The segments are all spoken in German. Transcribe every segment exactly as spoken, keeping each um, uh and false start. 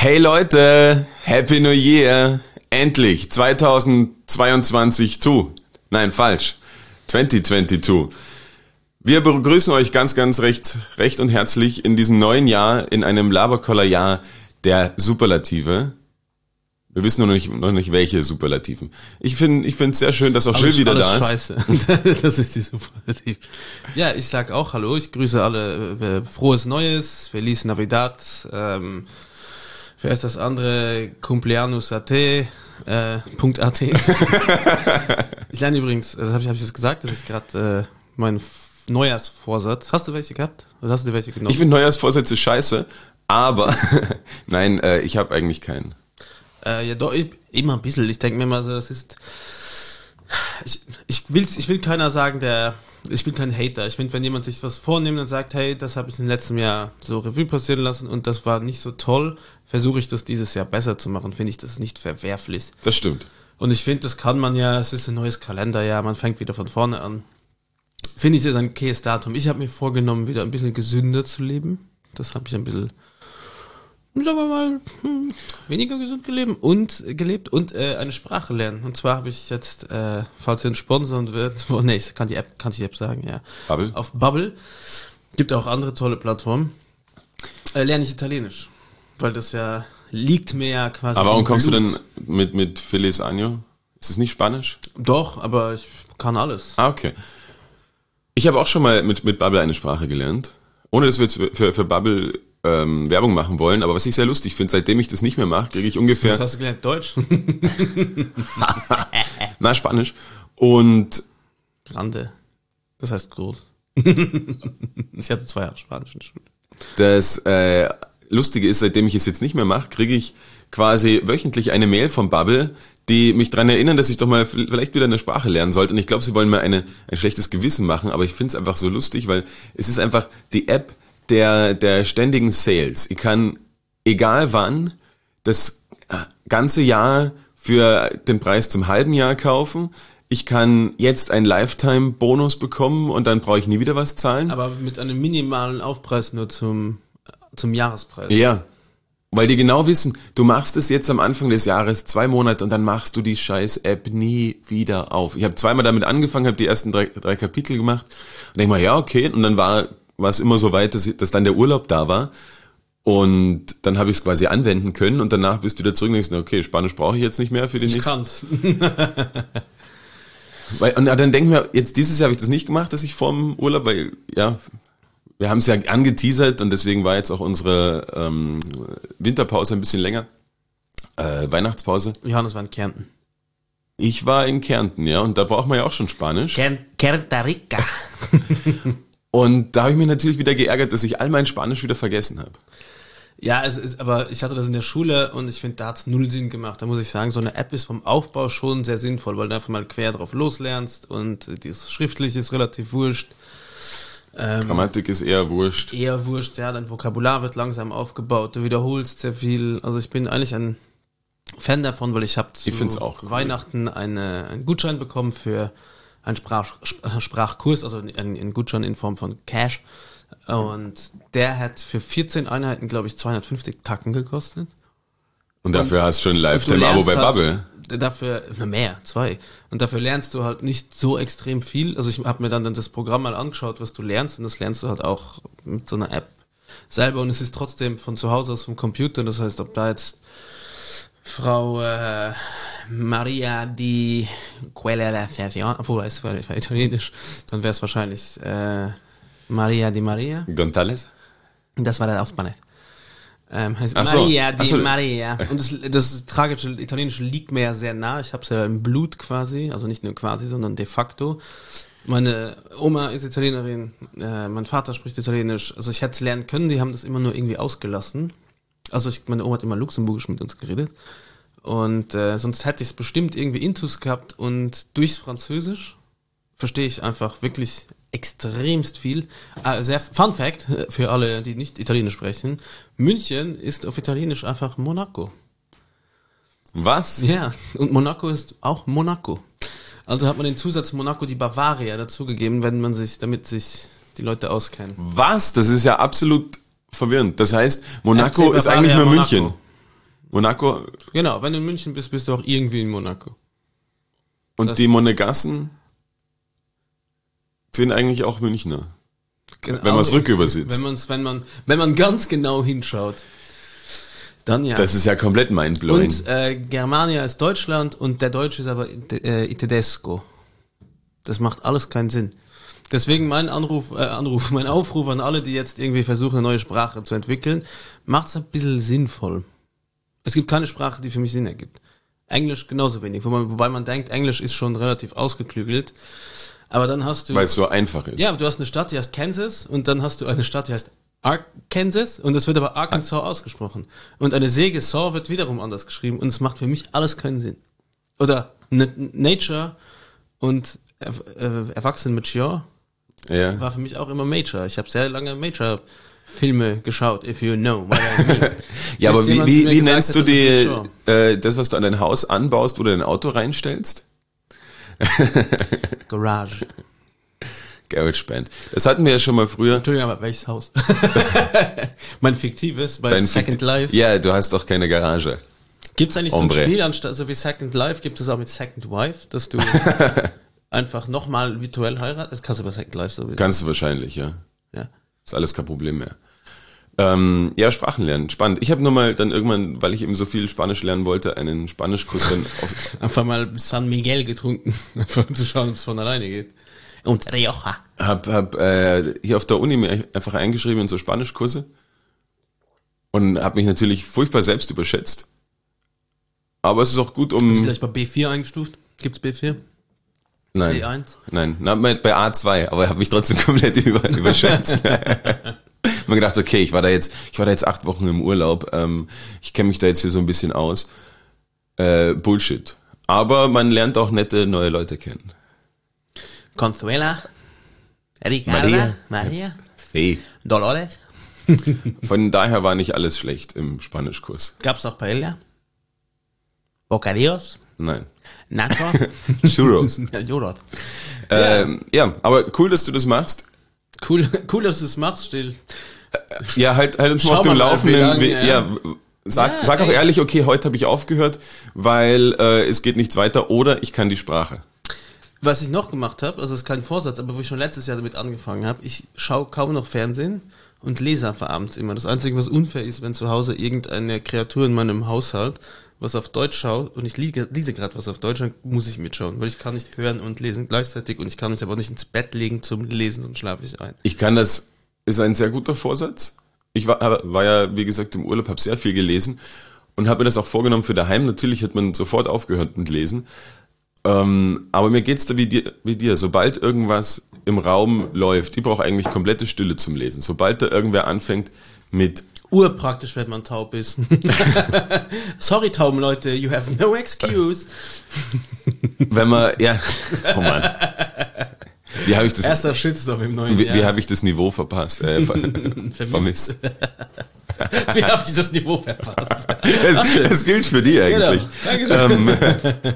Hey Leute, Happy New Year. Endlich zweitausendzweiundzwanzig zu. Nein, falsch. zwanzig zweiundzwanzig. Wir begrüßen euch ganz, ganz recht, recht und herzlich in diesem neuen Jahr, in einem Laberkoller-Jahr der Superlative. Wir wissen noch nicht, noch nicht welche Superlativen. Ich finde ich finde es sehr schön, dass auch Jill wieder da ist. Scheiße. Das ist die Superlative. Ja, ich sag auch Hallo, ich grüße alle. Äh, frohes Neues, Feliz Navidad. Ähm, wer ist das andere? Cumpleaños.at. Äh, Punkt .at. Ich lerne übrigens, das habe ich, hab ich jetzt gesagt, das ist gerade äh, mein Neujahrsvorsatz. Hast du welche gehabt? Oder hast du dir welche genommen? Ich finde Neujahrsvorsätze scheiße, aber nein, äh, ich habe eigentlich keinen. Äh, ja, doch, ich, immer ein bisschen. Ich denke mir mal so, das ist. Ich, ich, will, ich will keiner sagen, der. Ich bin kein Hater. Ich finde, wenn jemand sich was vornimmt und sagt, hey, das habe ich im letzten Jahr so Revue passieren lassen und das war nicht so toll, versuche ich das dieses Jahr besser zu machen, finde ich das nicht verwerflich. Das stimmt. Und ich finde, das kann man ja, es ist ein neues Kalenderjahr, man fängt wieder von vorne an. Finde ich, das ist ein okayes Datum. Ich habe mir vorgenommen, wieder ein bisschen gesünder zu leben. Das habe ich ein bisschen. Sagen wir mal, hm, weniger gesund gelebt und gelebt und äh, eine Sprache lernen. Und zwar habe ich jetzt, äh, falls ihr ein Sponsor wird, oh, nee, ich kann die App, kann ich die App sagen, ja. Bubble? Auf Bubble. Gibt auch andere tolle Plattformen. Äh, lerne ich Italienisch. Weil das ja, liegt mir ja quasi. Aber warum kommst du denn mit, mit Feliz Año? Ist es nicht Spanisch? Doch, aber ich kann alles. Ah, okay. Ich habe auch schon mal mit, mit Bubble eine Sprache gelernt. Ohne dass wir jetzt für, für, für Bubble ähm, Werbung machen wollen, aber was ich sehr lustig finde, seitdem ich das nicht mehr mache, kriege ich ungefähr... Was hast du gelernt? Deutsch? Na, Spanisch. Und... Grande. Das heißt groß. Ich hatte zwei Jahre Spanisch in der Schule. Das äh, Lustige ist, seitdem ich es jetzt nicht mehr mache, kriege ich quasi wöchentlich eine Mail vom Bubble, die mich daran erinnern, dass ich doch mal vielleicht wieder eine Sprache lernen sollte. Und ich glaube, sie wollen mir eine, ein schlechtes Gewissen machen, aber ich finde es einfach so lustig, weil es ist einfach die App der, der ständigen Sales. Ich kann, egal wann, das ganze Jahr für den Preis zum halben Jahr kaufen. Ich kann jetzt einen Lifetime-Bonus bekommen und dann brauche ich nie wieder was zahlen. Aber mit einem minimalen Aufpreis nur zum, zum Jahrespreis. Ja. Weil die genau wissen, du machst es jetzt am Anfang des Jahres zwei Monate und dann machst du die scheiß App nie wieder auf. Ich habe zweimal damit angefangen, habe die ersten drei, drei Kapitel gemacht und denke mal, ja, okay. Und dann war war es immer so weit, dass, dass dann der Urlaub da war und dann habe ich es quasi anwenden können und danach bist du wieder zurück und denkst, okay, Spanisch brauche ich jetzt nicht mehr für den ich nächsten. Kann's. Weil, und dann denken wir, jetzt dieses Jahr habe ich das nicht gemacht, dass ich vorm Urlaub, weil, ja, wir haben es ja angeteasert und deswegen war jetzt auch unsere ähm, Winterpause ein bisschen länger. Äh, Weihnachtspause. Johannes war in Kärnten. Ich war in Kärnten, ja, und da braucht man ja auch schon Spanisch. Costa Rica. Und da habe ich mich natürlich wieder geärgert, dass ich all mein Spanisch wieder vergessen habe. Ja, es ist, aber ich hatte das in der Schule und ich finde, da hat es null Sinn gemacht. Da muss ich sagen, so eine App ist vom Aufbau schon sehr sinnvoll, weil du einfach mal quer drauf loslernst und das Schriftliche ist relativ wurscht. Ähm, Grammatik ist eher wurscht. Eher wurscht, ja, dein Vokabular wird langsam aufgebaut, du wiederholst sehr viel. Also ich bin eigentlich ein Fan davon, weil ich habe zu ich find's auch cool. Weihnachten eine, einen Gutschein bekommen für einen Sprach, Sprachkurs, also einen, einen Gutschein in Form von Cash. Und der hat für vierzehn Einheiten, glaube ich, zweihundertfünfzig Tacken gekostet. Und dafür und, hast du schon ein Lifetime-Abo bei halt, Bubble. Dafür, na mehr, zwei. Und dafür lernst du halt nicht so extrem viel. Also ich habe mir dann, dann das Programm mal angeschaut, was du lernst. Und das lernst du halt auch mit so einer App selber. Und es ist trotzdem von zu Hause aus vom Computer. Das heißt, ob da jetzt Frau äh, Maria di Quella d'Ascensione, obwohl es war italienisch, dann wäre es wahrscheinlich äh, Maria di Maria. González? Das war der Aufspann. Ähm, heißt so. Maria di so. Maria. Und das, das tragische Italienische liegt mir ja sehr nah. Ich habe es ja im Blut quasi, also nicht nur quasi, sondern de facto. Meine Oma ist Italienerin, äh, mein Vater spricht Italienisch. Also ich hätte es lernen können, die haben das immer nur irgendwie ausgelassen. Also ich, meine Oma hat immer Luxemburgisch mit uns geredet. Und äh, sonst hätte ich es bestimmt irgendwie Intus gehabt. Und durchs Französisch verstehe ich einfach wirklich extremst viel. Äh, sehr Fun Fact für alle, die nicht Italienisch sprechen. München ist auf Italienisch einfach Monaco. Was? Ja, und Monaco ist auch Monaco. Also hat man den Zusatz Monaco die Bavaria dazugegeben, wenn man sich, damit sich die Leute auskennen. Was? Das ist ja absolut verwirrend. Das heißt, Monaco F C ist eigentlich nur Monaco. München. Monaco Genau, wenn du in München bist, bist du auch irgendwie in Monaco. und Das heißt- die Monegassen sind eigentlich auch Münchner. Genau, Wenn man es rückübersitzt. Wenn, man's, wenn, man, wenn man ganz genau hinschaut, dann ja. Das ist ja komplett mindblowing. Und äh, Germania ist Deutschland und der Deutsche ist aber äh, Tedesco. Das macht alles keinen Sinn. Deswegen mein Anruf, äh, Anruf, mein Aufruf an alle, die jetzt irgendwie versuchen, eine neue Sprache zu entwickeln, macht's ein bisschen sinnvoll. Es gibt keine Sprache, die für mich Sinn ergibt. Englisch genauso wenig, wo man, wobei man denkt, Englisch ist schon relativ ausgeklügelt. Aber dann hast du... Weil es so einfach ist. Ja, aber du hast eine Stadt, die heißt Kansas und dann hast du eine Stadt, die heißt Arkansas und das wird aber Arkansas ausgesprochen. Und eine Säge Saw wird wiederum anders geschrieben und es macht für mich alles keinen Sinn. Oder N- Nature und er, äh, Erwachsen mit Sure Ja. war für mich auch immer Major. Ich habe sehr lange Major-Filme geschaut, if you know what I mean. Ja, aber Bis wie, jemand zu wie, mir wie gesagt nennst hat, du das ist die, mit Shaw. äh, das, was du an dein Haus anbaust, wo du dein Auto reinstellst? Garage. GarageBand. Das hatten wir ja schon mal früher. Entschuldigung, aber welches Haus? Mein fiktives bei Dein Second Fikt- Life. Ja, du hast doch keine Garage. Gibt es eigentlich Hombre. so ein Spiel, anstatt so wie Second Life, gibt es auch mit Second Wife, dass du einfach nochmal virtuell heiratest? Das kannst du bei Second Life so. Kannst du wahrscheinlich, ja. Ja. Ist alles kein Problem mehr. Ähm, ja, Sprachen lernen, spannend. Ich habe nur mal dann irgendwann, weil ich eben so viel Spanisch lernen wollte, einen Spanischkurs dann auf, Einfach mal San Miguel getrunken, einfach um zu schauen, ob es von alleine geht. Und Rioja. hab, hab äh, hier auf der Uni mir einfach eingeschrieben in so Spanischkurse und habe mich natürlich furchtbar selbst überschätzt. Aber es ist auch gut, Ist um... vielleicht bei B vier eingestuft? Gibt's B vier? Nein, C eins? nein, na, bei A zwei, aber ich habe mich trotzdem komplett über, überschätzt. Ich mir gedacht, okay, ich war da jetzt, ich war da jetzt acht Wochen im Urlaub, ähm, ich kenne mich da jetzt hier so ein bisschen aus. Äh, Bullshit. Aber man lernt auch nette neue Leute kennen. Consuela? Ricarda? Maria. Maria? Hey. Dolores? Von daher war nicht alles schlecht im Spanischkurs. Gab's auch Paella? Bocadillos? Nein. Nacho? Churros. Churros. ähm, ja, aber cool, dass du das machst. Cool, cool, dass du es machst, still. Ja, halt, halt uns mal Schau auf dem mal, wie Laufenden. lange, Wie- ja. ja, sag, Ja, sag auch ey. ehrlich, okay, heute habe ich aufgehört, weil äh, es geht nichts weiter oder ich kann die Sprache. Was ich noch gemacht habe, also das ist kein Vorsatz, aber wo ich schon letztes Jahr damit angefangen habe, ich schaue kaum noch Fernsehen und lese einfach abends immer. Das Einzige, was unfair ist, wenn zu Hause irgendeine Kreatur in meinem Haushalt was auf Deutsch schaut und ich liege, lese gerade was auf Deutsch, dann muss ich mitschauen, weil ich kann nicht hören und lesen gleichzeitig und ich kann mich aber nicht ins Bett legen zum Lesen, sonst schlafe ich ein. Ich kann das, ist ein sehr guter Vorsatz. Ich war, war ja, wie gesagt, im Urlaub, habe sehr viel gelesen und habe mir das auch vorgenommen für daheim. Natürlich hat man sofort aufgehört mit Lesen. Ähm, aber mir geht's da wie dir, wie dir. Sobald irgendwas im Raum läuft, ich brauche eigentlich komplette Stille zum Lesen. Sobald da irgendwer anfängt mit Urpraktisch, wenn man taub ist. Sorry, tauben Leute, you have no excuse. Wenn man, ja, oh Mann. Wie habe ich das, Erster Shitstorm im neuen wie, Jahr. wie habe ich das Niveau verpasst, äh, ver, Vermisst. vermisst? Wie habe ich das Niveau verpasst? Es, es gilt für die eigentlich. Genau. Dankeschön. Ähm,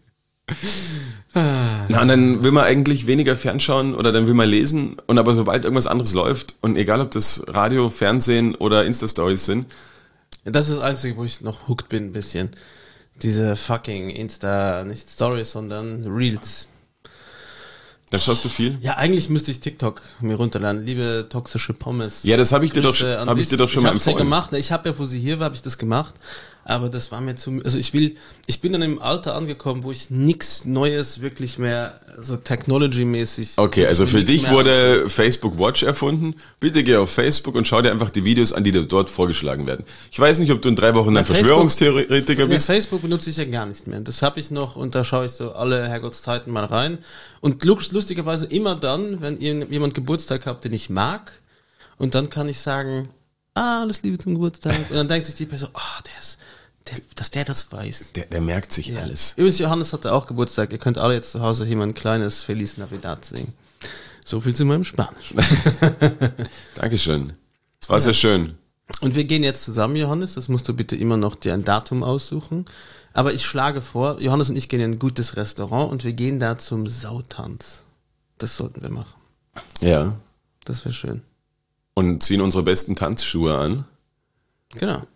na, und dann will man eigentlich weniger fernschauen oder dann will man lesen und aber sobald irgendwas anderes läuft und egal ob das Radio, Fernsehen oder Insta-Stories sind, Das ist das Einzige, wo ich noch hooked bin, ein bisschen. Diese fucking Insta, nicht Stories, sondern Reels. dann schaust du viel. Ja, eigentlich müsste ich TikTok mir runterladen. Liebe toxische Pommes. Ja, das habe ich dir doch, Grüße an habe ich dich. dir doch schon mal hab's ja empfohlen. gemacht. Ich habe ja, wo sie hier war, habe ich das gemacht. Aber das war mir zu, also ich will, ich bin in einem Alter angekommen, wo ich nichts Neues wirklich mehr, so technology-mäßig. Okay, also ich für will nichts dich mehr wurde Facebook Watch erfunden. Bitte geh auf Facebook und schau dir einfach die Videos an, die dir dort vorgeschlagen werden. Ich weiß nicht, ob du in drei Wochen ein Facebook- Verschwörungstheoretiker Ja, bist. Facebook benutze ich ja gar nicht mehr. Das habe ich noch und da schaue ich so alle Herrgottszeiten mal rein. Und lust- lustigerweise immer dann, wenn irgend- jemand Geburtstag hat, den ich mag. Und dann kann ich sagen, ah, alles Liebe zum Geburtstag. Und dann denkt sich die Person, ah, der ist, der, dass der das weiß. Der, der merkt sich Ja. alles. Übrigens, Johannes hatte auch Geburtstag. Ihr könnt alle jetzt zu Hause hier mal ein kleines Feliz Navidad singen. So viel zu meinem Spanisch. Dankeschön. Es war sehr schön. Und wir gehen jetzt zusammen, Johannes. Das musst du bitte immer noch dir ein Datum aussuchen. Aber ich schlage vor, Johannes und ich gehen in ein gutes Restaurant und wir gehen da zum Sautanz. Das sollten wir machen. Ja. Das wäre schön. Und ziehen unsere besten Tanzschuhe an. Genau.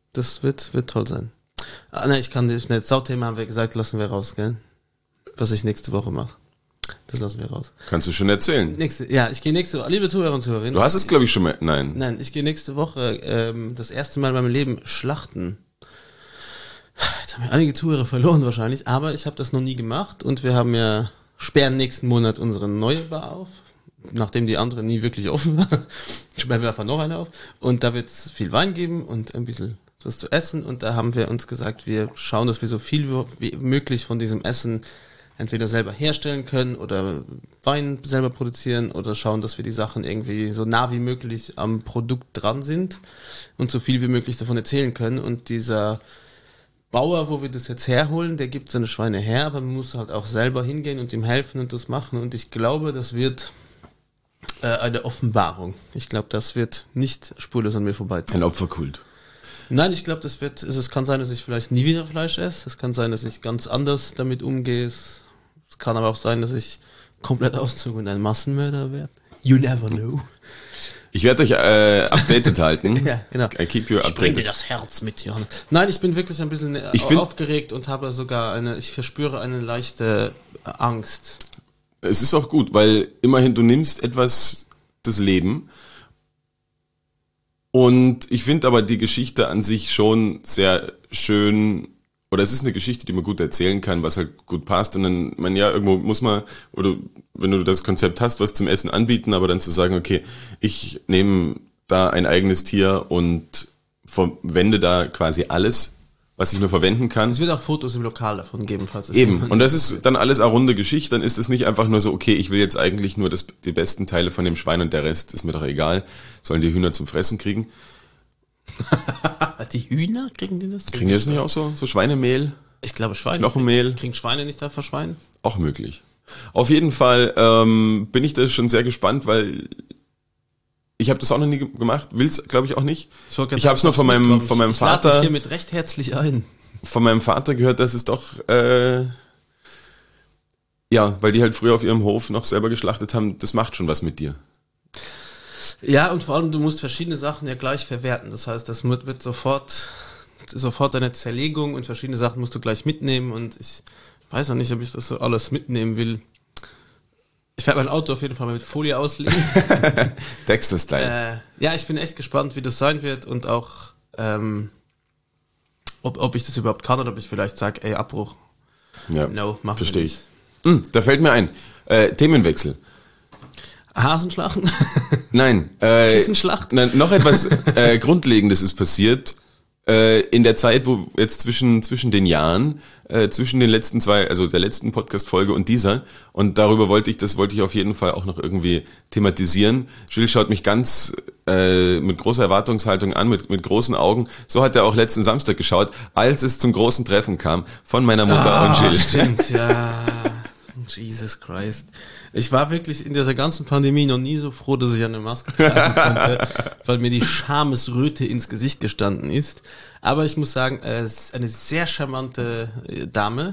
Das wird, wird toll sein. Ah, nein, ich kann das nicht. Sauthema haben wir gesagt, lassen wir raus, gell? Was ich nächste Woche mache. Das lassen wir raus. Kannst du schon erzählen? Nächste, ja, ich gehe nächste Woche, liebe Zuhörer und Zuhörerinnen. Du hast es, glaube ich, schon mal, nein. Nein, ich gehe nächste Woche ähm, das erste Mal in meinem Leben schlachten. Jetzt haben wir einige Zuhörer verloren wahrscheinlich, aber ich habe das noch nie gemacht und wir haben ja, sperren nächsten Monat unsere neue Bar auf, nachdem die andere nie wirklich offen war, sperren wir einfach noch eine auf und da wird es viel Wein geben und ein bisschen was zu essen und da haben wir uns gesagt, wir schauen, dass wir so viel wie möglich von diesem Essen entweder selber herstellen können oder Wein selber produzieren oder schauen, dass wir die Sachen irgendwie so nah wie möglich am Produkt dran sind und so viel wie möglich davon erzählen können und dieser Bauer, wo wir das jetzt herholen, der gibt seine Schweine her, aber man muss halt auch selber hingehen und ihm helfen und das machen. Und ich glaube, das wird äh, eine Offenbarung. Ich glaube, das wird nicht spurlos an mir vorbeiziehen. Ein Opferkult. Nein, ich glaube, das wird, es kann sein, dass ich vielleicht nie wieder Fleisch esse. Es kann sein, dass ich ganz anders damit umgehe. Es kann aber auch sein, dass ich komplett auszog und ein Massenmörder werde. You never know. Ich werde euch äh, updated halten. Ja, genau. I keep you updated. Ich bring dir das Herz mit, Johannes. Nein, ich bin wirklich ein bisschen ich find, aufgeregt und habe sogar eine, ich verspüre eine leichte Angst. Es ist auch gut, weil immerhin du nimmst etwas das Leben und ich finde aber die Geschichte an sich schon sehr schön, oder es ist eine Geschichte, die man gut erzählen kann, was halt gut passt und dann, man ja, irgendwo muss man, oder wenn du das Konzept hast, was zum Essen anbieten, aber dann zu sagen, okay, ich nehme da ein eigenes Tier und verwende da quasi alles, was ich nur verwenden kann. Es wird auch Fotos im Lokal davon geben, falls es eben, und das ist dann alles eine runde Geschichte, dann ist es nicht einfach nur so, okay, ich will jetzt eigentlich nur das, die besten Teile von dem Schwein und der Rest ist mir doch egal, sollen die Hühner zum Fressen kriegen. Die Hühner, kriegen die das? Kriegen die das nicht auch so? So Schweinemehl? Ich glaube Schweine. Knochenmehl? Kriegen Schweine nicht da verschweinen? Auch möglich. Auf jeden Fall ähm, bin ich da schon sehr gespannt, weil ich habe das auch noch nie gemacht, will's glaube ich auch nicht. Ich, ich habe es nur von meinem von meinem ich Vater. Ich lade dich hiermit recht herzlich ein. Von meinem Vater gehört, dass es doch äh, ja, weil die halt früher auf ihrem Hof noch selber geschlachtet haben, das macht schon was mit dir. Ja, und vor allem, du musst verschiedene Sachen ja gleich verwerten. Das heißt, das wird sofort, sofort eine Zerlegung und verschiedene Sachen musst du gleich mitnehmen und ich weiß noch nicht, ob ich das so alles mitnehmen will. Ich werde mein Auto auf jeden Fall mal mit Folie auslegen. Dexter-Style. Äh, ja, ich bin echt gespannt, wie das sein wird und auch, ähm, ob, ob ich das überhaupt kann oder ob ich vielleicht sage, ey, Abbruch. Ja, no, mach verstehe ich. Hm, da fällt mir ein, äh, Themenwechsel. Hasenschlachten? Nein. Äh, Kissenschlacht? Nein, noch etwas äh, Grundlegendes ist passiert. Äh, in der Zeit, wo jetzt zwischen zwischen den Jahren, äh, zwischen den letzten zwei, also der letzten Podcast-Folge und dieser, und darüber wollte ich, das wollte ich auf jeden Fall auch noch irgendwie thematisieren. Gilles schaut mich ganz äh, mit großer Erwartungshaltung an, mit mit großen Augen. So hat er auch letzten Samstag geschaut, als es zum großen Treffen kam von meiner Mutter ah, und Gilles. Stimmt, ja. Jesus Christ. Ich war wirklich in dieser ganzen Pandemie noch nie so froh, dass ich eine Maske tragen konnte, weil mir die Schamesröte ins Gesicht gestanden ist. Aber ich muss sagen, es ist eine sehr charmante Dame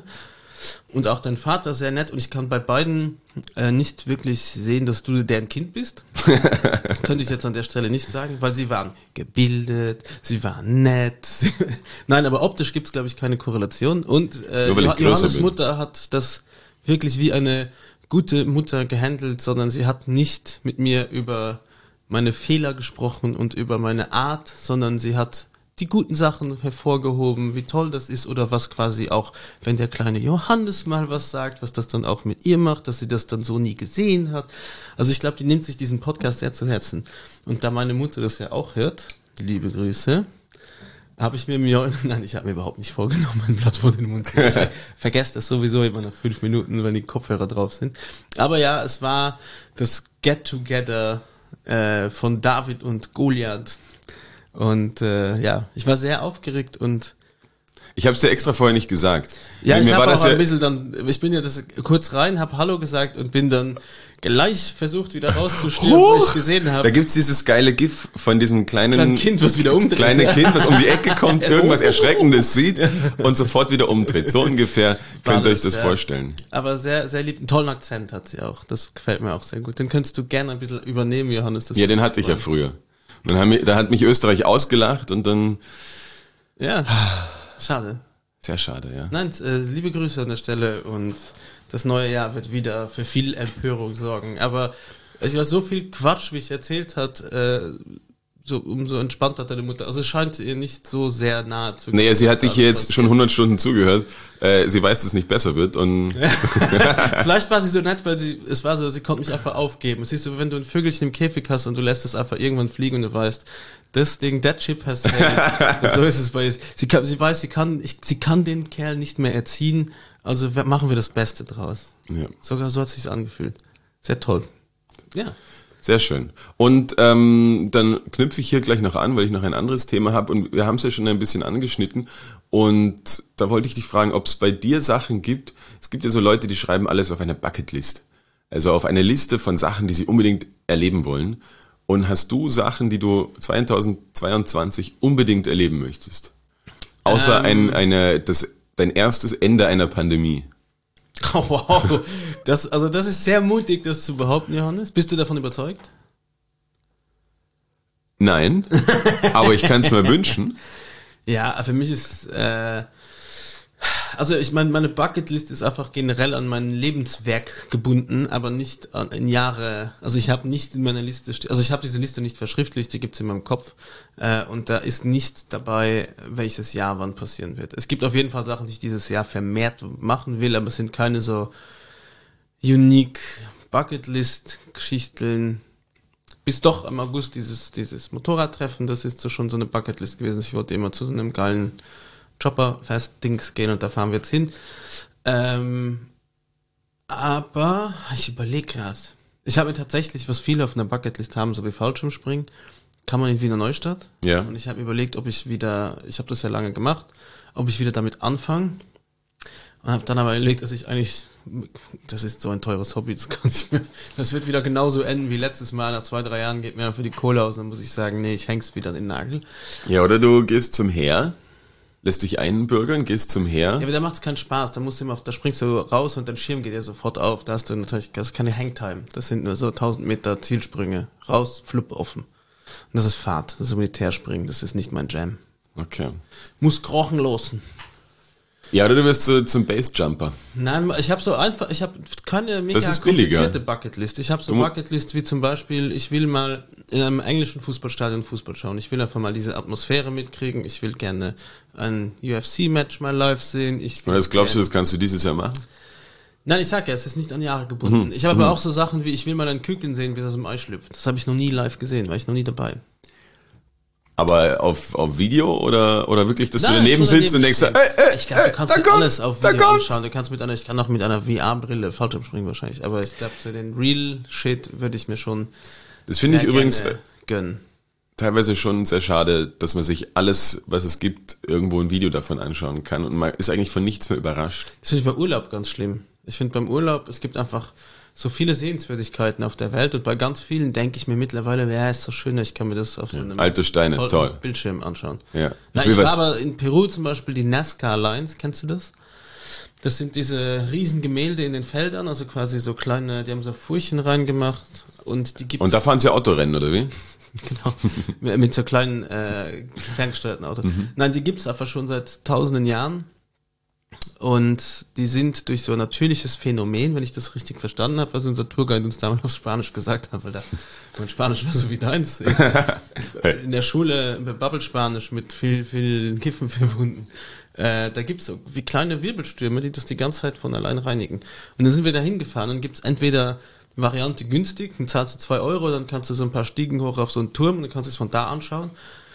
und auch dein Vater sehr nett. Und ich kann bei beiden äh, nicht wirklich sehen, dass du deren Kind bist. Könnte ich jetzt an der Stelle nicht sagen, weil sie waren gebildet, sie waren nett. Nein, aber optisch gibt es, glaube ich, keine Korrelation. Und äh, Johannes Mutter hat das wirklich wie eine gute Mutter gehandelt, sondern sie hat nicht mit mir über meine Fehler gesprochen und über meine Art, sondern sie hat die guten Sachen hervorgehoben, wie toll das ist oder was quasi auch, wenn der kleine Johannes mal was sagt, was das dann auch mit ihr macht, dass sie das dann so nie gesehen hat. Also ich glaube, die nimmt sich diesen Podcast sehr zu Herzen. Und da meine Mutter das ja auch hört, liebe Grüße, habe ich mir, mir nein, ich habe mir überhaupt nicht vorgenommen, ein Blatt vor den Mund zu nehmen. Ich vergesse das sowieso immer nach fünf Minuten, wenn die Kopfhörer drauf sind. Aber ja, es war das Get-Together äh, von David und Goliath. Und äh, ja, ich war sehr aufgeregt und ich habe es dir extra vorher nicht gesagt. Ja, mir ich habe auch ja ein bisschen dann, ich bin ja das kurz rein, habe Hallo gesagt und bin dann gleich versucht wieder rauszustehen, wo ich gesehen habe. Da gibt's dieses geile GIF von diesem kleinen Kleinen Kind, was wieder umdreht. Kleine Kind, was um die Ecke kommt, irgendwas Erschreckendes sieht und sofort wieder umdreht. So ungefähr könnt ihr euch das ja vorstellen. Aber sehr, sehr lieb. Einen tollen Akzent hat sie auch. Das gefällt mir auch sehr gut. Den könntest du gerne ein bisschen übernehmen, Johannes. Das ja, den hatte ich ja früher. Dann haben, da hat mich Österreich ausgelacht und dann Ja, schade. Sehr schade, ja. Nein, äh, liebe Grüße an der Stelle und das neue Jahr wird wieder für viel Empörung sorgen. Aber es war so viel Quatsch, wie ich erzählt hat, äh, so umso entspannter deine Mutter. Also es scheint ihr nicht so sehr nahe zu gehen. Naja, sie hat dich hier jetzt schon hundert Stunden zugehört. Äh, sie weiß, dass es nicht besser wird. Und vielleicht war sie so nett, weil sie, es war so, sie konnte mich einfach aufgeben. Siehst du, wenn du ein Vögelchen im Käfig hast und du lässt es einfach irgendwann fliegen und du weißt, das Ding, that ship has sailed. Und so ist es bei ihr. Sie, kann, sie weiß, sie kann, ich, sie kann den Kerl nicht mehr erziehen, also machen wir das Beste draus. ja. Sogar so hat es sich angefühlt. Sehr toll. Ja. Sehr schön. Und ähm, dann knüpfe ich hier gleich noch an, weil ich noch ein anderes Thema habe und wir haben es ja schon ein bisschen angeschnitten und da wollte ich dich fragen, ob es bei dir Sachen gibt. Es gibt ja so Leute, die schreiben alles auf einer Bucketlist, also auf eine Liste von Sachen, die sie unbedingt erleben wollen. Und hast du Sachen, die du zweitausendzweiundzwanzig unbedingt erleben möchtest? Außer Ähm. ein, eine, das, dein erstes Ende einer Pandemie. Oh, wow. Das, also das ist sehr mutig, das zu behaupten, Johannes. Bist du davon überzeugt? Nein, aber ich kann es mir wünschen. Ja, für mich ist, äh, also ich meine, meine Bucketlist ist einfach generell an mein Lebenswerk gebunden, aber nicht an in Jahre. Also ich habe nicht in meiner Liste, ste- also ich habe diese Liste nicht verschriftlicht, die gibt's in meinem Kopf äh, und da ist nicht dabei, welches Jahr wann passieren wird. Es gibt auf jeden Fall Sachen, die ich dieses Jahr vermehrt machen will, aber es sind keine so unique Bucketlist-Geschichten. Bis doch im August dieses dieses Motorradtreffen, das ist so schon so eine Bucketlist gewesen. Ich wollte immer zu so einem geilen Chopper-Fest-Dings gehen und da fahren wir jetzt hin. Ähm, aber ich überlege gerade. Ich habe mir tatsächlich, was viele auf einer Bucketlist haben, so wie Fallschirmspringen, kann man in Wiener Neustadt. Ja. Und ich habe überlegt, ob ich wieder, ich habe das ja lange gemacht, ob ich wieder damit anfange. Und habe dann aber überlegt, dass ich eigentlich, das ist so ein teures Hobby, das kann ich mir, das wird wieder genauso enden wie letztes Mal. Nach zwei, drei Jahren geht mir dann für die Kohle aus und dann muss ich sagen, nee, ich häng's wieder in den Nagel. Ja, oder du gehst zum Heer, lässt dich einbürgern, gehst zum Heer. Ja, aber da macht's keinen Spaß. Da musst du immer auf, da springst du raus und dein Schirm geht ja sofort auf. Da hast du natürlich, das ist keine Hangtime. Das sind nur so tausend Meter Zielsprünge. Raus, flupp, offen. Und das ist Fahrt. Das ist Militärspringen. Das ist nicht mein Jam. Okay. Muss krochen losen. Ja, oder du wirst so zum Basejumper. Nein, ich habe so einfach, ich habe keine mega Das ist billiger. komplizierte Bucketlist. Ich habe so Du mu- Bucketlist wie zum Beispiel, ich will mal in einem englischen Fußballstadion Fußball schauen. Ich will einfach mal diese Atmosphäre mitkriegen. Ich will gerne ein U F C-Match mal live sehen. Ich will Und das glaubst du, gerne- das kannst du dieses Jahr machen? Nein, ich sag ja, es ist nicht an Jahre gebunden. Ich habe aber auch so Sachen wie, ich will mal einen Küken sehen, wie es aus dem Ei schlüpft. Das habe ich noch nie live gesehen, war ich noch nie dabei. Aber auf, auf Video oder, oder wirklich, dass Nein, du daneben schon sitzt und denkst, äh, stehen. äh, Ich glaube, du kannst da dir kommt's, alles auf da Video kommt's. anschauen. Du kannst mit einer, ich kann auch mit einer V R-Brille Fallschirmspringen wahrscheinlich, aber ich glaube, so den Real-Shit würde ich mir schon Das finde ich sehr übrigens gerne gönnen. teilweise schon sehr schade, dass man sich alles, was es gibt, irgendwo ein Video davon anschauen kann und man ist eigentlich von nichts mehr überrascht. Das finde ich bei Urlaub ganz schlimm. Ich finde beim Urlaub, es gibt einfach so viele Sehenswürdigkeiten auf der Welt und bei ganz vielen denke ich mir mittlerweile, ja, ist so schön, ich kann mir das auf so einem Alte Steine, tollen toll. Bildschirm anschauen. Ja. Na, will ich war was- aber in Peru zum Beispiel die Nazca-Lines, kennst du das? Das sind diese riesen Gemälde in den Feldern, also quasi so kleine, die haben so Furchen reingemacht und die gibt's Und da fahren sie Autorennen, oder wie? genau, mit so kleinen äh, ferngesteuerten Autos. Mhm. Nein, die gibt's einfach schon seit tausenden Jahren und die sind durch so ein natürliches Phänomen, wenn ich das richtig verstanden habe, was unser Tourguide uns damals auf Spanisch gesagt hat, weil da mein Spanisch war so wie deins. In der Schule Babbelspanisch mit viel, viel Kiffen verbunden. Äh, da gibt's so wie kleine Wirbelstürme, die das die ganze Zeit von allein reinigen. Und dann sind wir da hingefahren und gibt's entweder Variante günstig, dann zahlst du zwei Euro, dann kannst du so ein paar Stiegen hoch auf so einen Turm und dann kannst du es von da anschauen.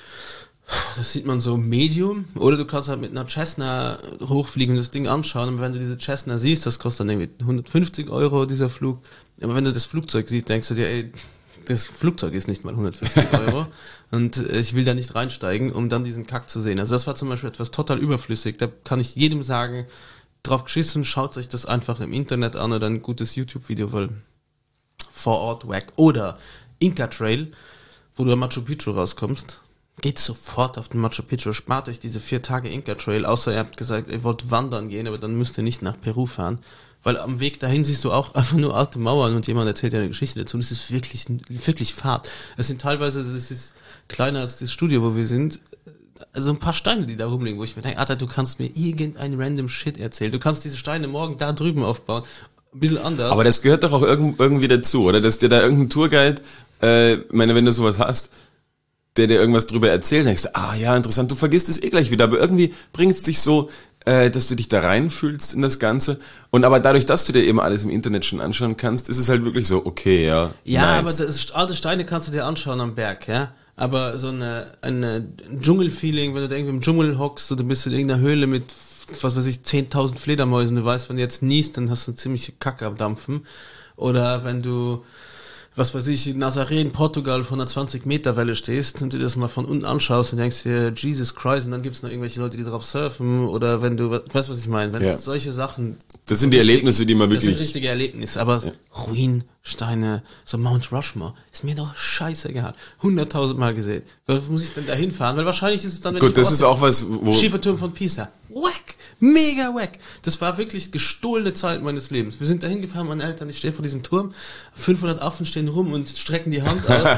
Das sieht man so medium. Oder du kannst halt mit einer Cessna hochfliegen und das Ding anschauen. Und wenn du diese Cessna siehst, das kostet dann irgendwie hundertfünfzig Euro, dieser Flug. Aber wenn du das Flugzeug siehst, denkst du dir, ey, das Flugzeug ist nicht mal hundertfünfzig Euro. Und äh, ich will da nicht reinsteigen, um dann diesen Kack zu sehen. Also das war zum Beispiel etwas total überflüssig. Da kann ich jedem sagen, drauf geschissen, schaut euch das einfach im Internet an oder ein gutes YouTube-Video, weil vor Ort wack. Oder Inca Trail, wo du am Machu Picchu rauskommst. Geht sofort auf den Machu Picchu, spart euch diese vier Tage Inca Trail, außer ihr habt gesagt, ihr wollt wandern gehen, aber dann müsst ihr nicht nach Peru fahren, weil am Weg dahin siehst du auch einfach nur alte Mauern und jemand erzählt dir eine Geschichte dazu. Das ist wirklich, wirklich Fahrt. Es sind teilweise, das ist kleiner als das Studio, wo wir sind, also ein paar Steine, die da rumliegen, wo ich mir denke, Alter, du kannst mir irgendein random Shit erzählen. Du kannst diese Steine morgen da drüben aufbauen. Ein bisschen anders. Aber das gehört doch auch irg- irgendwie dazu, oder? Dass dir da irgendein Tourguide, äh, meine, wenn du sowas hast, der dir irgendwas drüber erzählt, denkst du, ah ja, interessant, du vergisst es eh gleich wieder, aber irgendwie bringt es dich so, äh, dass du dich da reinfühlst in das Ganze. Und aber dadurch, dass du dir eben alles im Internet schon anschauen kannst, ist es halt wirklich so, okay, ja. Ja, nice. aber das, alte Steine kannst du dir anschauen am Berg, ja. Aber so eine, eine Dschungelfeeling, wenn du da irgendwie im Dschungel hockst oder bist in irgendeiner Höhle mit, was weiß ich, zehntausend Fledermäusen, du weißt, wenn du jetzt niest, dann hast du eine ziemliche Kacke am Dampfen. Oder wenn du, was weiß ich, in Nazaré, Portugal, von einer zwanzig Meter Welle stehst und dir das mal von unten anschaust und denkst dir, Jesus Christ, und dann gibt's noch irgendwelche Leute, die drauf surfen, oder wenn du, weißt du, was ich meine, wenn ja. solche Sachen... Das sind die richtig, Erlebnisse, die man wirklich... Das sind richtige Erlebnisse, aber Ja. Ruinen, Steine, so Mount Rushmore, ist mir doch scheißegal. hunderttausend Mal gesehen. Was muss ich denn da hinfahren? Weil wahrscheinlich ist es dann, wenn Gut, ich das vor ist Ort auch was, wo... bin, Schieferturm von Pisa. Wack! Mega wack! Das war wirklich gestohlene Zeit meines Lebens. Wir sind da hingefahren, meine Eltern, ich stehe vor diesem Turm, fünfhundert Affen stehen rum und strecken die Hand aus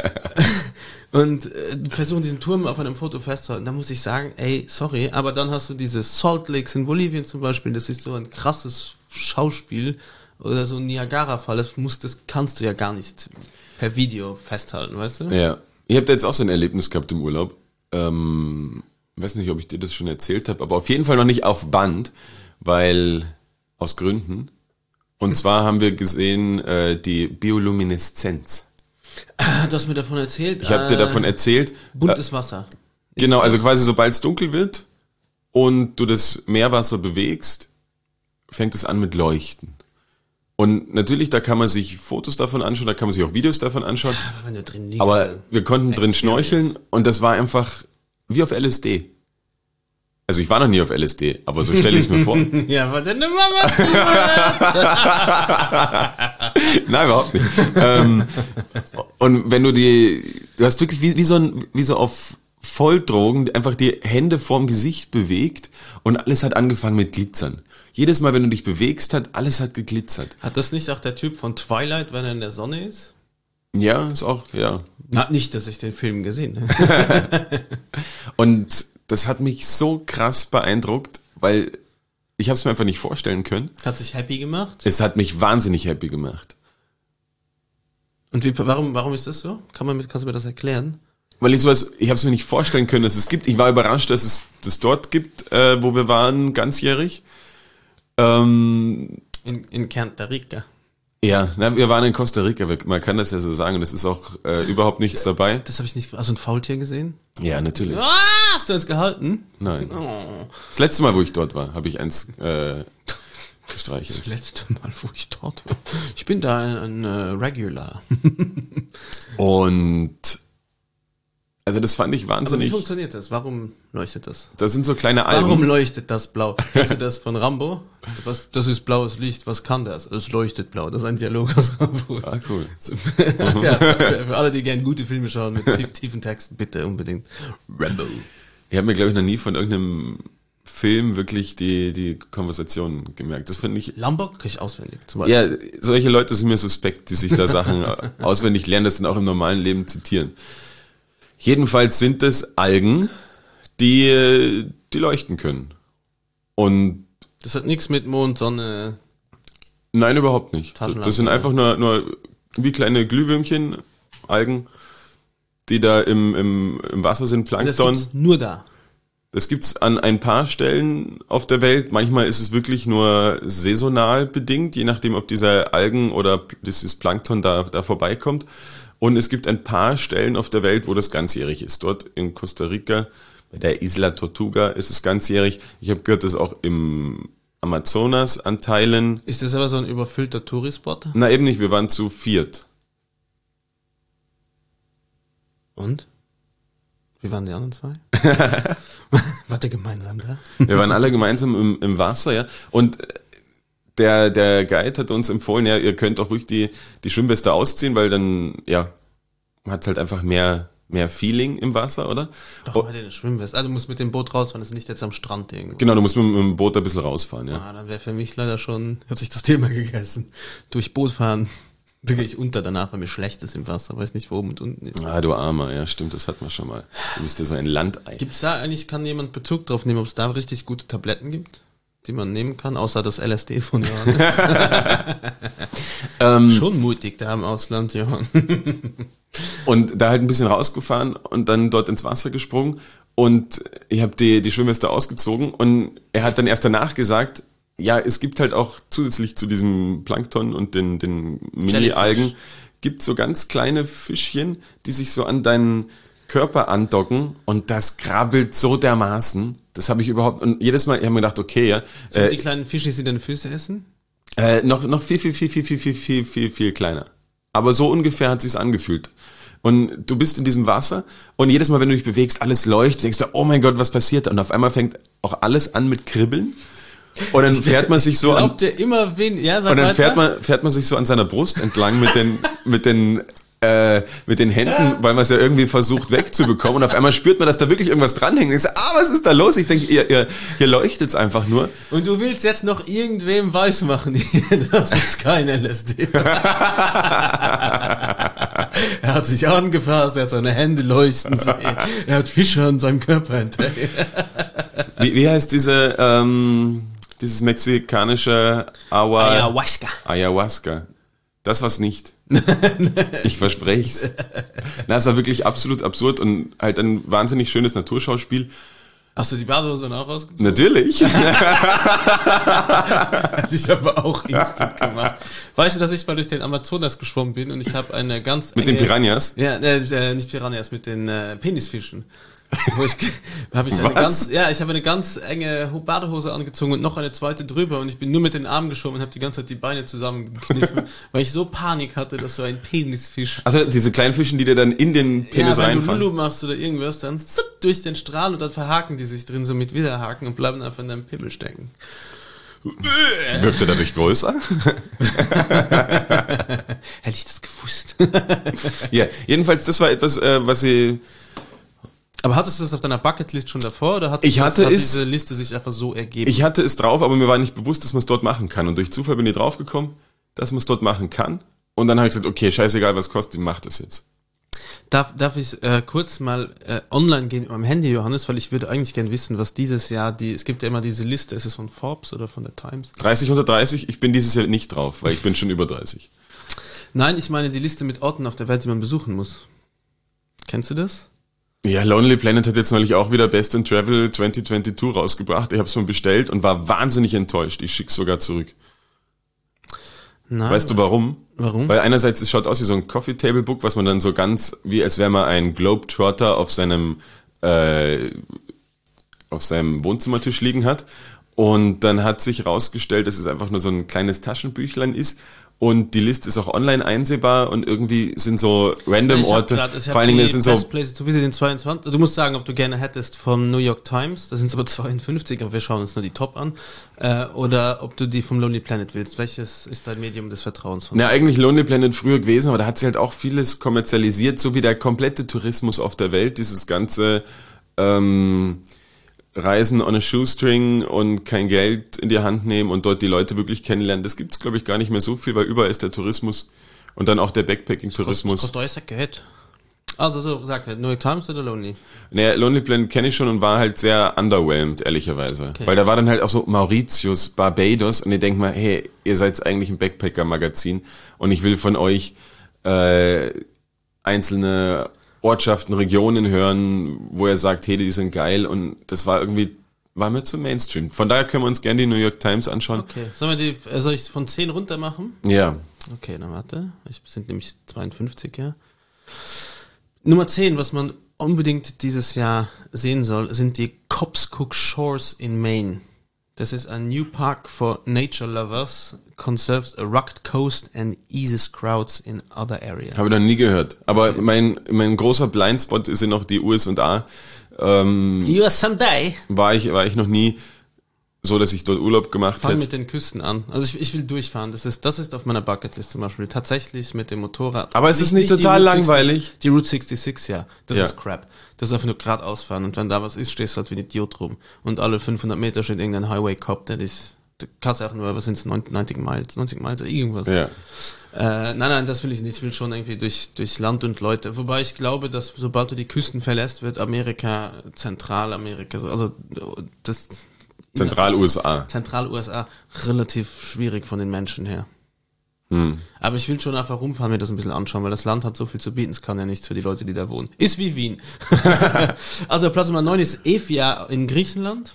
und äh, versuchen diesen Turm auf einem Foto festzuhalten. Da muss ich sagen, ey, sorry, aber dann hast du diese Salt Lakes in Bolivien zum Beispiel, das ist so ein krasses Schauspiel, oder so ein Niagara-Fall, das muss, das kannst du ja gar nicht per Video festhalten, weißt du? Ja. Ich habe da jetzt auch so ein Erlebnis gehabt im Urlaub. Ähm, ich weiß nicht, ob ich dir das schon erzählt habe, aber auf jeden Fall noch nicht auf Band, weil aus Gründen. Und zwar haben wir gesehen äh, die Biolumineszenz. Du hast mir davon erzählt. Ich habe äh, dir davon erzählt. Buntes Wasser. Äh, genau, Ist also das- quasi sobald es dunkel wird und du das Meerwasser bewegst, fängt es an mit Leuchten. Und natürlich, da kann man sich Fotos davon anschauen, da kann man sich auch Videos davon anschauen. Aber wenn du drin liegst, Aber dann- wir konnten drin Experience. schnorcheln und das war einfach wie auf L S D. Also ich war noch nie auf L S D, aber so stelle ich es mir vor. Ja, war deine Mama zu. Nein, überhaupt nicht. ähm, und wenn du die, du hast wirklich wie, wie, so ein, wie so auf Volldrogen einfach die Hände vorm Gesicht bewegt und alles hat angefangen mit Glitzern. Jedes Mal, wenn du dich bewegst, hat alles hat geglitzert. Hat das nicht auch der Typ von Twilight, wenn er in der Sonne ist? Ja, ist auch, ja. Na, nicht, dass ich den Film gesehen habe. Und das hat mich so krass beeindruckt, weil ich habe es mir einfach nicht vorstellen können. Hat sich happy gemacht? Es hat mich wahnsinnig happy gemacht. Und wie, warum, warum ist das so? Kann man mit, kannst du mir das erklären? Weil ich sowas, ich habe es mir nicht vorstellen können, dass es gibt. Ich war überrascht, dass es das dort gibt, äh, wo wir waren, ganzjährig. Ähm, In, in Costa Rica. ja, na, wir waren in Costa Rica, man kann das ja so sagen, und es ist auch äh, überhaupt nichts dabei. Das habe ich nicht, also ein Faultier gesehen? Ja, natürlich. Ah, hast du uns gehalten? Nein. Oh. Das letzte Mal, wo ich dort war, habe ich eins äh, gestreichelt. Das letzte Mal, wo ich dort war. Ich bin da ein, ein äh, Regular. Und also das fand ich Aber wie wahnsinnig. funktioniert das? Warum leuchtet das? Das sind so kleine Algen. Warum leuchtet das blau? Kennst du das von Rambo? Was, das ist blaues Licht, was kann das? Es leuchtet blau. Das ist ein Dialog aus Rambo. Ah, cool. Ja, für, für alle, die gerne gute Filme schauen mit tief, tiefen Texten, bitte unbedingt. Rambo. Ich habe mir, glaube ich, noch nie von irgendeinem Film wirklich die, die Konversation gemerkt. Das finde ich. Lombok kann ich auswendig. Zum Beispiel. Ja, solche Leute sind mir suspekt, die sich da Sachen auswendig lernen, das dann auch im normalen Leben zitieren. Jedenfalls sind es Algen, die, die leuchten können. Und Das hat nichts mit Mond, Sonne. nein, überhaupt nicht. Taschenlampe. Das sind einfach nur, nur wie kleine Glühwürmchen, Algen, die da im, im, im Wasser sind, Das Plankton. gibt's nur da. Das gibt's an ein paar Stellen auf der Welt. Manchmal ist es wirklich nur saisonal bedingt, je nachdem, ob dieser Algen oder dieses Plankton da, da vorbeikommt. Und es gibt ein paar Stellen auf der Welt, wo das ganzjährig ist. Dort in Costa Rica, bei der Isla Tortuga, ist es ganzjährig. Ich habe gehört, dass auch im Amazonas an Teilen. Ist das aber so ein überfüllter Tourispot? Na eben nicht, wir waren zu viert. Und? Wie waren die anderen zwei? Wart ihr gemeinsam da? Wir waren alle gemeinsam im, im Wasser, ja. Und der, der Guide hat uns empfohlen, ja, ihr könnt auch ruhig die, die Schwimmweste ausziehen, weil dann, ja, hat es halt einfach mehr, mehr Feeling im Wasser, oder? Doch, Oh, bei den Schwimmwest. Ah, du musst mit dem Boot rausfahren, das ist nicht jetzt am Strand irgendwo. genau, du musst mit, mit dem Boot ein bisschen rausfahren, ja. Ah, dann wäre für mich leider schon, hat sich das Thema gegessen. Durch Boot fahren Da gehe ich unter danach, weil mir schlecht ist im Wasser, weiß nicht, wo oben und unten ist. Ah, du Armer, ja stimmt, das hatten wir schon mal. Du bist ja so ein Landei. Gibt's da eigentlich, kann jemand Bezug drauf nehmen, ob es da richtig gute Tabletten gibt, die man nehmen kann, außer das L S D von Johannes? ähm, Schon mutig da im Ausland, Johann. Und da halt ein bisschen rausgefahren und dann dort ins Wasser gesprungen und ich habe die, die Schwimmweste ausgezogen und er hat dann erst danach gesagt, ja, es gibt halt auch zusätzlich zu diesem Plankton und den, den Mini-Algen, gibt so ganz kleine Fischchen, die sich so an deinen Körper andocken und das krabbelt so dermaßen. Das habe ich überhaupt, und jedes Mal, ich habe mir gedacht, okay, ja. Sind äh, die kleinen Fischchen, die deine Füße essen? Äh, noch, noch viel, viel, viel, viel, viel, viel, viel, viel, viel kleiner. Aber so ungefähr hat sich's angefühlt. Und du bist in diesem Wasser und jedes Mal, wenn du dich bewegst, alles leuchtet, denkst du, oh mein Gott, was passiert da? Und auf einmal fängt auch alles an mit Kribbeln. Und dann fährt man sich so an, Glaubt ihr immer wen, ja, sag und dann weiter. fährt man, fährt man sich so an seiner Brust entlang mit den, mit den, äh, mit den Händen, weil man es ja irgendwie versucht wegzubekommen. Und auf einmal spürt man, dass da wirklich irgendwas dranhängt. Ich so, ah, was ist da los? Ich denke, ihr, ihr, ihr leuchtet's einfach nur. Und du willst jetzt noch irgendwem weismachen, das ist kein L S D. Er hat sich angefasst, er hat seine Hände leuchten sehen, er hat Fische an seinem Körper entdeckt. Wie, wie heißt diese, ähm, dieses mexikanische Awa- Ayahuasca. Ayahuasca. Das war's nicht. Ich verspreche es. Na, es war wirklich absolut absurd und halt ein wahnsinnig schönes Naturschauspiel. Hast du die Badehose dann auch rausgezogen? Natürlich. Hätte ich aber auch instant gemacht. Weißt du, dass ich mal durch den Amazonas geschwommen bin und ich habe eine ganz Mit enge, den Piranhas? Ja, äh, nicht Piranhas, mit den äh, Penisfischen. Wo ich, habe ich eine Was? ganz, ja, ich habe eine ganz enge Badehose angezogen und noch eine zweite drüber und ich bin nur mit den Armen geschwommen und habe die ganze Zeit die Beine zusammengekniffen, weil ich so Panik hatte, dass so ein Penisfisch. Also diese kleinen Fischen, die dir dann in den Penis ja, wenn reinfahren. du Lulu machst oder irgendwas, dann zitt durch den Strahl und dann verhaken die sich drin so mit Widerhaken und bleiben einfach in deinem Pimmel stecken. Wirkt er dadurch größer? Hätte ich das gewusst. Ja, jedenfalls, das war etwas, äh, was ich... Aber hattest du das auf deiner Bucketlist schon davor oder hat, Ich hatte das, hat es- diese Liste sich einfach so ergeben? Ich hatte es drauf, aber mir war nicht bewusst, dass man es dort machen kann. Und durch Zufall bin ich draufgekommen, dass man es dort machen kann. Und dann habe ich gesagt, okay, scheißegal, was kostet, ich mach das jetzt. Darf, darf ich äh, kurz mal äh, online gehen am Handy, Johannes, weil ich würde eigentlich gern wissen, was dieses Jahr die, es gibt ja immer diese Liste, ist es von Forbes oder von der Times? dreißig unter dreißig, ich bin dieses Jahr nicht drauf, weil ich bin schon über dreißig. Nein, ich meine die Liste mit Orten auf der Welt, die man besuchen muss. Kennst du das? Ja, Lonely Planet hat jetzt neulich auch wieder Best in Travel zwanzig zweiundzwanzig rausgebracht. Ich habe es mal bestellt und war wahnsinnig enttäuscht. Ich schick's sogar zurück. Nein, Weißt du warum? Warum? Weil einerseits, es schaut aus wie so ein Coffee Table Book, was man dann so ganz, wie als wäre man ein Globetrotter auf seinem, äh, auf seinem Wohnzimmertisch liegen hat. Und dann hat sich rausgestellt, dass es einfach nur so ein kleines Taschenbüchlein ist. Und die Liste ist auch online einsehbar und irgendwie sind so random Ich hab Orte. grad- ich hab Vor allen Dingen, die es sind so, Best Places to Visit in zweiundzwanzig. Du musst sagen, ob du gerne hättest vom New York Times, da sind es aber zweiundfünfzig, aber wir schauen uns nur die Top an, äh, oder ob du die vom Lonely Planet willst. Welches ist dein Medium des Vertrauens? Von na, eigentlich Lonely Planet früher gewesen, aber da hat sich halt auch vieles kommerzialisiert, so wie der komplette Tourismus auf der Welt, dieses ganze, ähm, Reisen on a Shoestring und kein Geld in die Hand nehmen und dort die Leute wirklich kennenlernen. Das gibt's, glaube ich, gar nicht mehr so viel, weil überall ist der Tourismus und dann auch der Backpacking-Tourismus. Kostet euch Geld. Also so, sag mir, New York Times oder Lonely? Naja, Lonely Planet kenne ich schon und war halt sehr underwhelmed, ehrlicherweise. Okay. Weil da war dann halt auch so Mauritius, Barbados und ihr denkt mal, hey, ihr seid eigentlich ein Backpacker-Magazin und ich will von euch äh, einzelne Ortschaften, Regionen hören, wo er sagt, hey, die sind geil und das war irgendwie, war mir zu Mainstream. Von daher können wir uns gerne die New York Times anschauen. Okay, sollen wir die, äh, soll ich von zehn runter machen? Ja. Okay, dann warte. Ich sind nämlich zweiundfünfzig, ja. Nummer zehn, was man unbedingt dieses Jahr sehen soll, sind die Cobscook Shores in Maine. Das ist ein New Park for Nature Lovers, conserves a rugged coast and eases crowds in other areas. Habe ich noch nie gehört. Aber mein, mein großer Blindspot sind noch die U S A. Ähm, U S Sunday. war ich, war ich noch nie so, dass ich dort Urlaub gemacht Fang hätte. mit den Küsten an. Also ich, ich will durchfahren. Das ist, das ist auf meiner Bucketlist zum Beispiel. Tatsächlich mit dem Motorrad. Aber es ist nicht die total Route sechzig langweilig? Die Route sechsundsechzig, ja. Das Ja. ist Crap. Das ist einfach nur geradeaus fahren. Und wenn da was ist, stehst du halt wie ein Idiot rum. Und alle fünfhundert Meter steht irgendein Highway-Cop, der dich du kannst ja auch nur, was sind es, neunzig Miles, neunzig Miles oder irgendwas. Ja. Äh, nein, nein, das will ich nicht. Ich will schon irgendwie durch, durch Land und Leute. Wobei ich glaube, dass sobald du die Küsten verlässt, wird Amerika, Zentralamerika, also das Zentral-U S A. Zentral-U S A relativ schwierig von den Menschen her. Hm. Aber ich will schon einfach rumfahren, mir das ein bisschen anschauen, weil das Land hat so viel zu bieten, es kann ja nichts für die Leute, die da wohnen. Ist wie Wien. Also Platz Nummer neun ist Efia in Griechenland.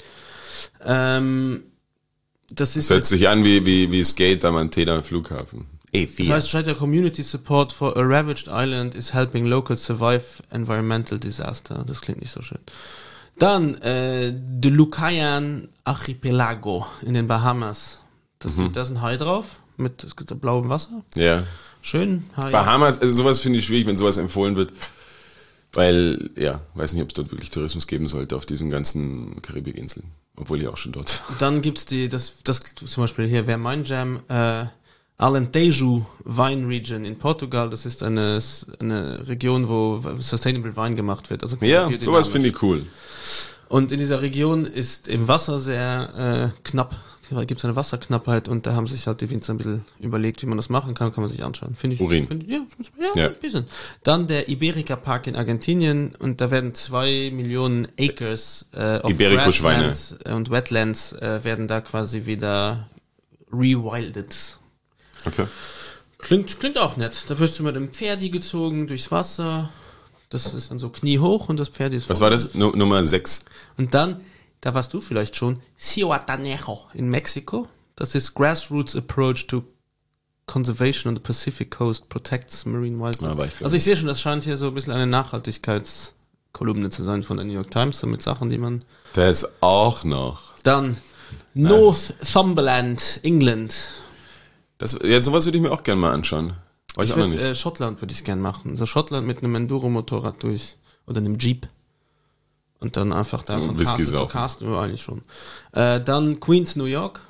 Ähm, das ist Das hört sich an wie, wie, wie Skate am Anteda Flughafen. Efia. Das heißt, es steht ja Community Support for a Ravaged Island is helping locals survive environmental disaster. Das klingt nicht so schön. Dann äh, the Lucayan Archipelago in den Bahamas. Das Mhm. ist, da ist ein Hai drauf mit blauem Wasser. Ja. Schön. Hai. Bahamas, also sowas finde ich schwierig, wenn sowas empfohlen wird, weil, ja, weiß nicht, ob es dort wirklich Tourismus geben sollte auf diesen ganzen Karibikinseln, obwohl ich auch schon dort. Dann gibt's die, das, das zum Beispiel hier wäre mein Jam, äh, Alentejo Wine Region in Portugal. Das ist eine, eine Region, wo Sustainable Wine gemacht wird. Also Ja, sowas finde ich cool. Und in dieser Region ist im Wasser sehr äh, knapp, gibt es eine Wasserknappheit und da haben sich halt die Winzer ein bisschen überlegt, wie man das machen kann, kann man sich anschauen. Finde ich, Urin. Find, ja, ja, Ja. ein bisschen. Dann der Iberica Park in Argentinien und da werden zwei Millionen Acres äh, of Iberico-Schweine. Grassland und Wetlands äh, werden da quasi wieder rewilded. Okay. Klingt, klingt auch nett. Da wirst du mit dem Pferdi gezogen durchs Wasser. Das ist dann so kniehoch und das Pferd ist... Was war das? Nu- Nummer sechs. Und dann, da warst du vielleicht schon, Cihuatanejo in Mexiko. Das ist Grassroots Approach to Conservation on the Pacific Coast Protects Marine Wildlife. Ja, war ich, glaub Also ich sehe schon, das scheint hier so ein bisschen eine Nachhaltigkeitskolumne zu sein von der New York Times, so mit Sachen, die man... Das auch noch. Dann Northumberland, England. Das, ja, sowas würde ich mir auch gerne mal anschauen. War ich, Ich auch noch würd, nicht. äh, Schottland würde ich gern machen. So Schottland mit einem Enduro-Motorrad durch. Oder einem Jeep. Und dann einfach da von Whisky Castle zu saufen. Castle, ja, eigentlich schon. Äh, dann Queens, New York.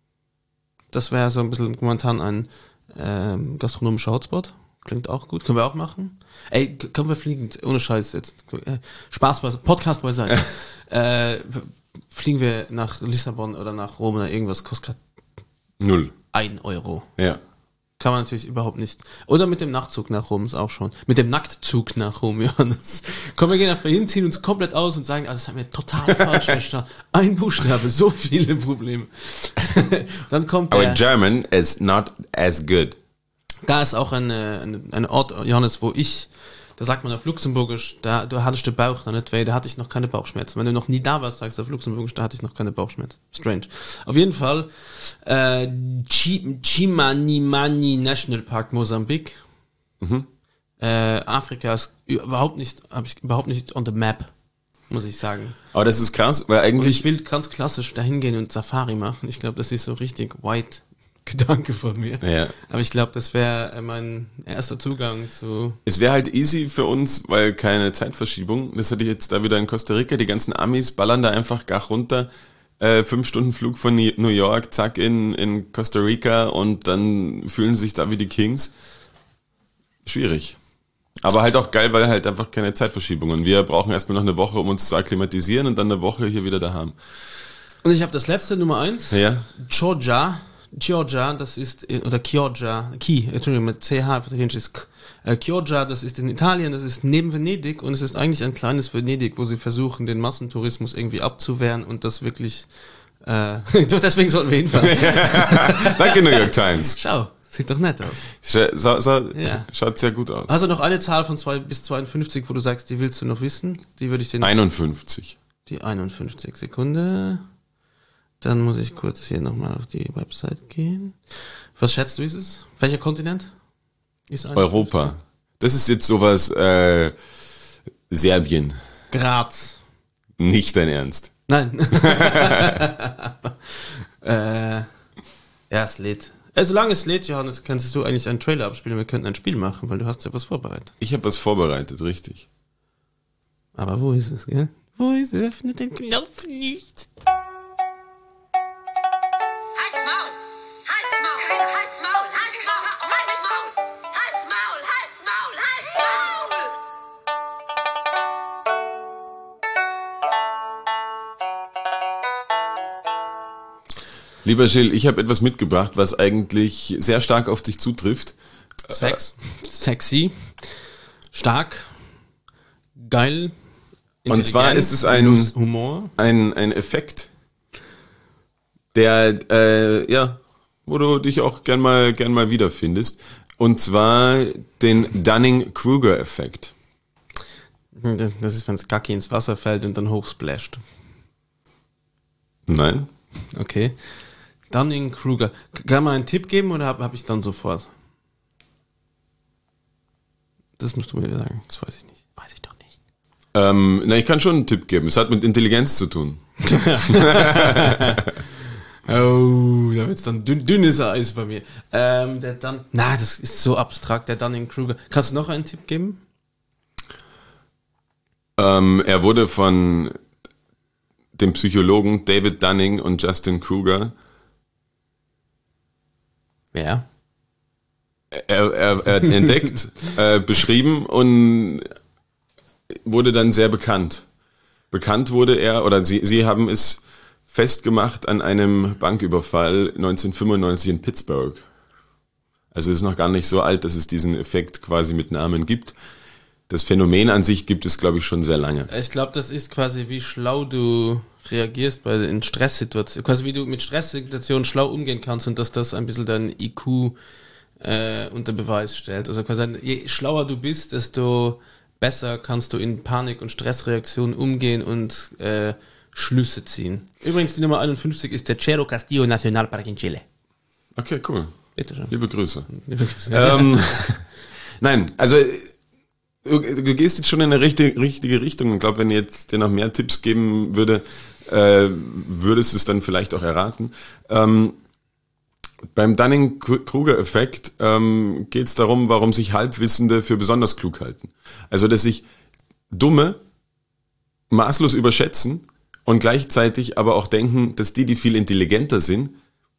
Das wäre so ein bisschen momentan ein ähm, gastronomischer Hotspot. Klingt auch gut. Können wir auch machen. Ey, k- können wir fliegen? Ohne Scheiß jetzt. Äh, Spaß beiseite. Podcast beiseite. äh, f- fliegen wir nach Lissabon oder nach Rom oder irgendwas. Kostet grad Null. ein Euro. Ja. Kann man natürlich überhaupt nicht. Oder mit dem Nachtzug nach Rom ist auch schon. Mit dem Nacktzug nach Rom, Johannes. Komm, wir gehen einfach hin, ziehen uns komplett aus und sagen, ah, das haben wir total falsch verstanden. Ein Buchstabe, so viele Probleme. Dann kommt Aber der, German is not as good. da ist auch eine, eine, eine Ort, Johannes, wo ich, da sagt man auf Luxemburgisch, da, du hattest den Bauch noch nicht weh, da hatte ich noch keine Bauchschmerzen. Wenn du noch nie da warst, sagst du auf Luxemburgisch, da hatte ich noch keine Bauchschmerzen. Strange. Auf jeden Fall, äh, Chi- Chimanimani National Park Mosambik. Mhm. Äh, Afrika ist überhaupt nicht, habe ich überhaupt nicht on the map, muss ich sagen. Aber das ist krass, weil Und eigentlich, ich will ganz klassisch dahin gehen und Safari machen. Ich glaube, das ist so richtig white Gedanke von mir. ja, Aber ich glaube, das wäre mein erster Zugang zu... es wäre halt easy für uns, weil keine Zeitverschiebung. Das hatte ich jetzt da wieder in Costa Rica. Die ganzen Amis ballern da einfach gar runter. Äh, fünf Stunden Flug von Ni- New York, zack, in, in Costa Rica und dann fühlen sich da wie die Kings. Schwierig. Aber halt auch geil, weil halt einfach keine Zeitverschiebung. Und wir brauchen erstmal noch eine Woche, um uns zu akklimatisieren und dann eine Woche hier wieder daheim. Und ich habe das letzte, Nummer eins. Ja. Chioggia. Chioggia, das ist, in- oder Chioggia, Chi, Entschuldigung, mit C H, italienisch ist K. Äh, Chioggia, das ist in Italien, das ist neben Venedig und es ist eigentlich ein kleines Venedig, wo sie versuchen, den Massentourismus irgendwie abzuwehren und das wirklich, äh, deswegen sollten wir hinfahren. Danke, New York Times. Schau, sieht doch nett aus. Scha sa sa Ja. Schaut sehr gut aus. Also noch eine Zahl von zwei bis zweiundfünfzig, wo du sagst, die willst du noch wissen, die würde ich dir noch, einundfünfzig. die einundfünfzig Sekunde. Dann muss ich kurz hier nochmal auf die Website gehen. Was schätzt du, ist es? Welcher Kontinent? Ist einundfünfzig? Europa. Das ist jetzt sowas, äh, Serbien. Graz. Nicht dein Ernst. Nein. äh, ja, es lädt. Äh, solange es lädt, Johannes, kannst du eigentlich einen Trailer abspielen. Wir könnten ein Spiel machen, weil du hast ja was vorbereitet. Ich habe was vorbereitet, richtig. Aber wo ist es, gell? Wo ist es? Öffne den Knopf nicht. Halt's Maul! Halt's Maul! Halt's Maul! Halt's Maul! Halt's Maul! Halt's Maul! Halt's Maul! Halt's Maul! Lieber Gilles, ich habe etwas mitgebracht, was eigentlich sehr stark auf dich zutrifft. Sex, sexy, stark, geil. Und zwar ist es ein, Humor. ein, ein Effekt, der, äh, ja, wo du dich auch gern mal, gern mal wiederfindest. Und zwar den Dunning-Kruger-Effekt. Das, das ist, wenn es Kacke ins Wasser fällt und dann hochsplasht. Nein. Okay. Dunning-Kruger. Kann man einen Tipp geben oder habe hab ich dann sofort? Das musst du mir sagen. Das weiß ich nicht. Weiß ich doch nicht. Ähm, na, ich kann schon einen Tipp geben. Es hat mit Intelligenz zu tun. Oh, da wird's dann dünn, dünnes Eis bei mir. Ähm, der dann, na, das ist so abstrakt, der Dunning-Kruger. Kannst du noch einen Tipp geben? Ähm, er wurde von dem Psychologen David Dunning und Justin Kruger Ja. er, er, er entdeckt, äh, beschrieben und wurde dann sehr bekannt. Bekannt wurde er, oder sie, sie haben es festgemacht an einem Banküberfall neunzehnhundertfünfundneunzig in Pittsburgh. Also es ist noch gar nicht so alt, dass es diesen Effekt quasi mit Namen gibt. Das Phänomen an sich gibt es, glaube ich, schon sehr lange. Ich glaube, das ist quasi, wie schlau du reagierst bei in Stresssituationen. Quasi wie du mit Stresssituationen schlau umgehen kannst und dass das ein bisschen dein I Q äh, unter Beweis stellt. Also quasi, je schlauer du bist, desto besser kannst du in Panik- und Stressreaktionen umgehen und äh, Schlüsse ziehen. Übrigens, die Nummer einundfünfzig ist der Cerro Castillo Nationalpark in Chile. Okay, cool. Bitte schön. Liebe Grüße. Liebe Grüße. ähm, nein, also du, du gehst jetzt schon in eine richtige, richtige Richtung. Ich glaube, wenn ich jetzt dir noch mehr Tipps geben würde, äh, würdest du es dann vielleicht auch erraten. Ähm, beim Dunning-Kruger-Effekt ähm, geht es darum, warum sich Halbwissende für besonders klug halten. Also, dass sich Dumme maßlos überschätzen und gleichzeitig aber auch denken, dass die, die viel intelligenter sind,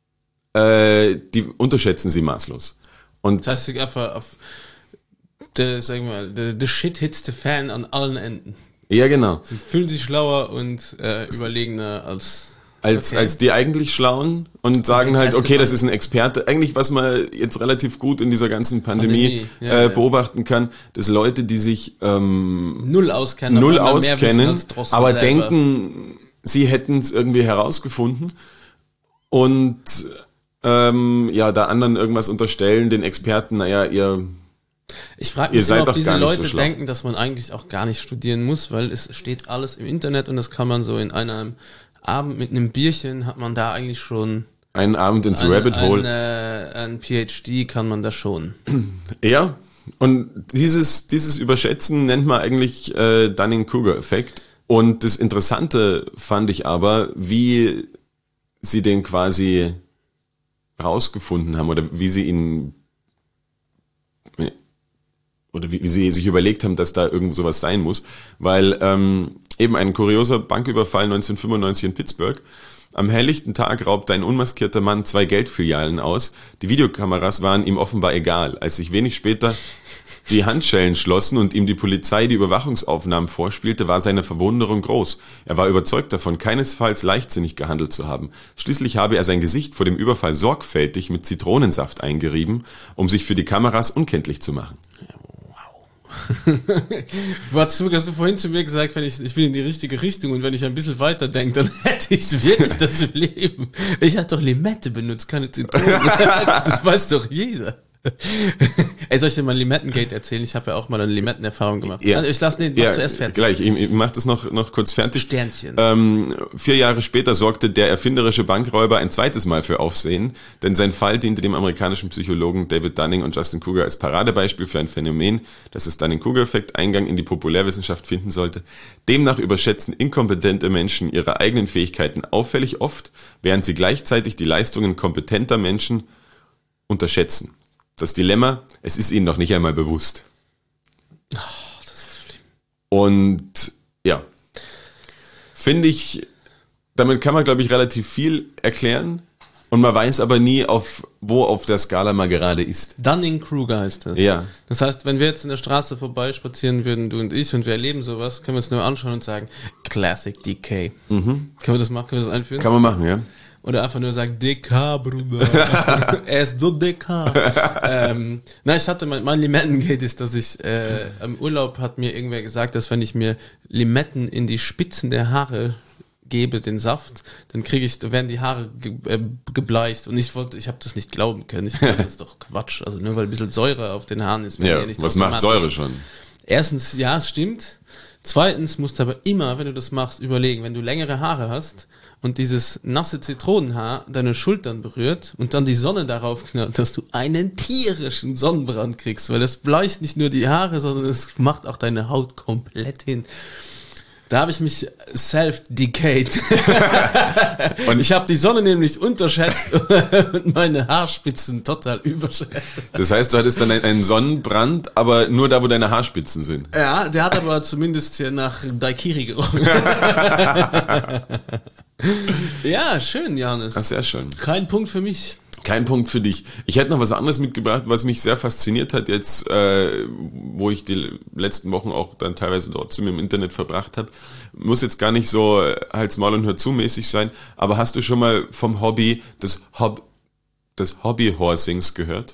äh, die unterschätzen sie maßlos. Und das heißt, einfach auf der, sagen wir mal, the, the shit hits the fan an allen Enden. ja, genau. Sie fühlen sich schlauer und äh, überlegener als Als, okay. als die eigentlich Schlauen und sagen halt, Teste okay, das von- ist ein Experte. Eigentlich, was man jetzt relativ gut in dieser ganzen Pandemie, Pandemie, ja, äh, ja. beobachten kann, dass Leute, die sich ähm, null auskennen, null auf einmal mehr wissen auskennen, als Drosten aber selber. denken, sie hätten es irgendwie herausgefunden und ähm, ja, da anderen irgendwas unterstellen, den Experten, naja, ihr Ich frage Ihr mich seid immer, ob doch diese gar nicht so Leute schlau. denken, dass man eigentlich auch gar nicht studieren muss, weil es steht alles im Internet und das kann man so in einem Abend mit einem Bierchen hat man da eigentlich schon einen Abend ins ein, Rabbit Hole. ein, äh, ein P H D kann man da schon. Ja, und dieses, dieses Überschätzen nennt man eigentlich äh, Dunning-Kruger-Effekt. Und das Interessante fand ich aber, wie sie den quasi rausgefunden haben oder wie sie ihn oder wie, wie sie sich überlegt haben, dass da irgend sowas sein muss, weil ähm, eben ein kurioser Banküberfall neunzehnhundertfünfundneunzig in Pittsburgh. Am helllichten Tag raubte ein unmaskierter Mann zwei Geldfilialen aus. Die Videokameras waren ihm offenbar egal. Als sich wenig später die Handschellen schlossen und ihm die Polizei die Überwachungsaufnahmen vorspielte, war seine Verwunderung groß. Er war überzeugt davon, keinesfalls leichtsinnig gehandelt zu haben. Schließlich habe er sein Gesicht vor dem Überfall sorgfältig mit Zitronensaft eingerieben, um sich für die Kameras unkenntlich zu machen. Du hast, hast du vorhin zu mir gesagt, wenn ich, ich bin in die richtige Richtung und wenn ich ein bisschen weiter denke, dann hätte ich wirklich das im Leben. Ich hatte doch Limette benutzt, keine Zitrone. Das weiß doch jeder. Ey, soll ich dir mal Limettengate erzählen? Ich habe ja auch mal eine Limettenerfahrung gemacht. Ja. Also ich lasse den Ja, zuerst fertig. gleich. Ich, ich mach das noch, noch kurz fertig. Sternchen. Ähm, vier Jahre später sorgte der erfinderische Bankräuber ein zweites Mal für Aufsehen, denn sein Fall diente dem amerikanischen Psychologen David Dunning und Justin Kruger als Paradebeispiel für ein Phänomen, das das Dunning-Kruger-Effekt Eingang in die Populärwissenschaft finden sollte. Demnach überschätzen inkompetente Menschen ihre eigenen Fähigkeiten auffällig oft, während sie gleichzeitig die Leistungen kompetenter Menschen unterschätzen. Das Dilemma, es ist ihnen noch nicht einmal bewusst. Oh, das ist schlimm. Und ja, finde ich, damit kann man, glaube ich, relativ viel erklären und man weiß aber nie, auf wo auf der Skala man gerade ist. Dunning-Kruger heißt das. Ja. Das heißt, wenn wir jetzt in der Straße vorbeispazieren würden, du und ich, und wir erleben sowas, können wir uns nur anschauen und sagen, Classic D K. Mhm. Können wir das machen? Können wir das einführen? Kann man machen, ja. Oder einfach nur sagt, D K, Bruder. Er ist so D K. ähm, na, ich hatte, mein, mein Limettengate ist, dass ich, äh, im Urlaub hat mir irgendwer gesagt, dass wenn ich mir Limetten in die Spitzen der Haare gebe, den Saft, dann kriege ich, da werden die Haare ge, äh, gebleicht. Und ich wollte, ich habe das nicht glauben können. Ich dachte, das ist doch Quatsch. Also nur weil ein bisschen Säure auf den Haaren ist. Ja, ja nicht was macht Säure schon? Erstens, ja, es stimmt. Zweitens musst du aber immer, wenn du das machst, überlegen, wenn du längere Haare hast und dieses nasse Zitronenhaar deine Schultern berührt und dann die Sonne darauf knallt, dass du einen tierischen Sonnenbrand kriegst, weil das bleicht nicht nur die Haare, sondern es macht auch deine Haut komplett hin. Da habe ich mich self-decayed. Und ich habe die Sonne nämlich unterschätzt und meine Haarspitzen total überschätzt. Das heißt, du hattest dann einen Sonnenbrand, aber nur da, wo deine Haarspitzen sind. Ja, der hat aber zumindest hier nach Daikiri gerochen. Ja, schön, Johannes. Ach, sehr schön. Kein Punkt für mich. Kein Punkt für dich. Ich hätte noch was anderes mitgebracht, was mich sehr fasziniert hat jetzt, äh, wo ich die letzten Wochen auch dann teilweise trotzdem im Internet verbracht habe. Muss jetzt gar nicht so Hals, Maul und Hör zu mäßig sein, aber hast du schon mal vom Hobby des, Hob- des Hobbyhorsings gehört?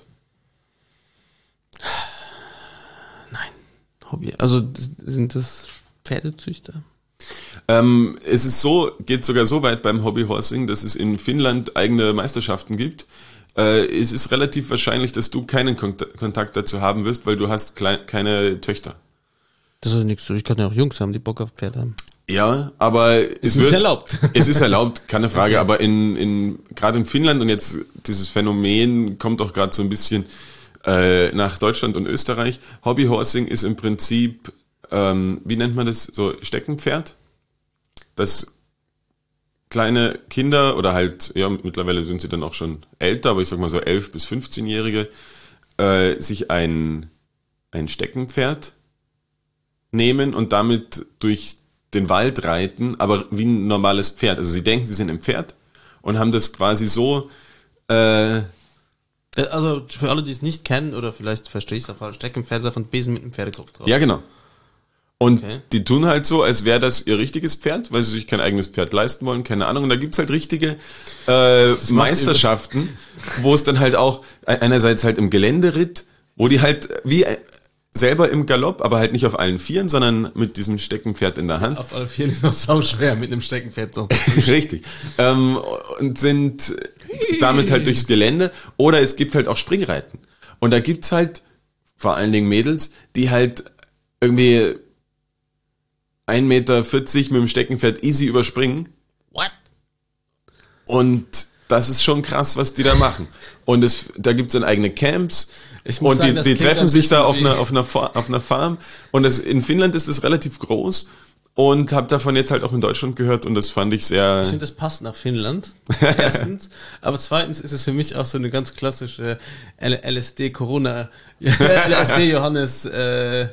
Nein, Hobby. Also sind das Pferdezüchter? Ähm, es ist so, geht sogar so weit beim Hobbyhorsing, dass es in Finnland eigene Meisterschaften gibt. Äh, es ist relativ wahrscheinlich, dass du keinen Kont- Kontakt dazu haben wirst, weil du hast klei- keine Töchter. Das ist nichts so. Ich kann ja auch Jungs haben, die Bock auf Pferde haben. Ja, aber es Ist wird erlaubt. Es ist erlaubt, keine Frage. Okay. Aber in in gerade in Finnland und jetzt dieses Phänomen kommt auch gerade so ein bisschen äh, nach Deutschland und Österreich. Hobbyhorsing ist im Prinzip ähm, wie nennt man das, so Steckenpferd, dass kleine Kinder oder halt, ja, mittlerweile sind sie dann auch schon älter, aber ich sag mal so elf- bis fünfzehnjährige, äh, sich ein, ein Steckenpferd nehmen und damit durch den Wald reiten, aber wie ein normales Pferd. Also sie denken, sie sind ein Pferd und haben das quasi so, äh, Also für alle, die es nicht kennen, oder vielleicht verstehe ich es auch falsch, Steckenpferd ist auf einen Besen mit einem Pferdekopf drauf. ja genau. Und Okay. die tun halt so, als wäre das ihr richtiges Pferd, weil sie sich kein eigenes Pferd leisten wollen, keine Ahnung. Und da gibt's halt richtige äh, macht Meisterschaften, wo es dann halt auch einerseits halt im Geländeritt, wo die halt wie selber im Galopp, aber halt nicht auf allen Vieren, sondern mit diesem Steckenpferd in der Hand. Auf alle Vieren ist noch sauschwer mit einem Steckenpferd so. Richtig. Ähm, und sind damit halt durchs Gelände. Oder es gibt halt auch Springreiten. Und da gibt's halt vor allen Dingen Mädels, die halt irgendwie ein Meter vierzig mit dem Steckenpferd easy überspringen. What? Und das ist schon krass, was die da machen. Und es, da gibt's dann eigene Camps. Ich muss Und sagen, die, das die klingt treffen ein sich da bisschen auf wie- einer, auf einer, Fa- auf einer Farm. Und das, in Finnland ist das relativ groß. Und habe davon jetzt halt auch in Deutschland gehört. Und das fand ich sehr... Ich finde, das passt nach Finnland. Erstens. Aber zweitens ist es für mich auch so eine ganz klassische L- LSD-Corona, L S D-Johannes, äh,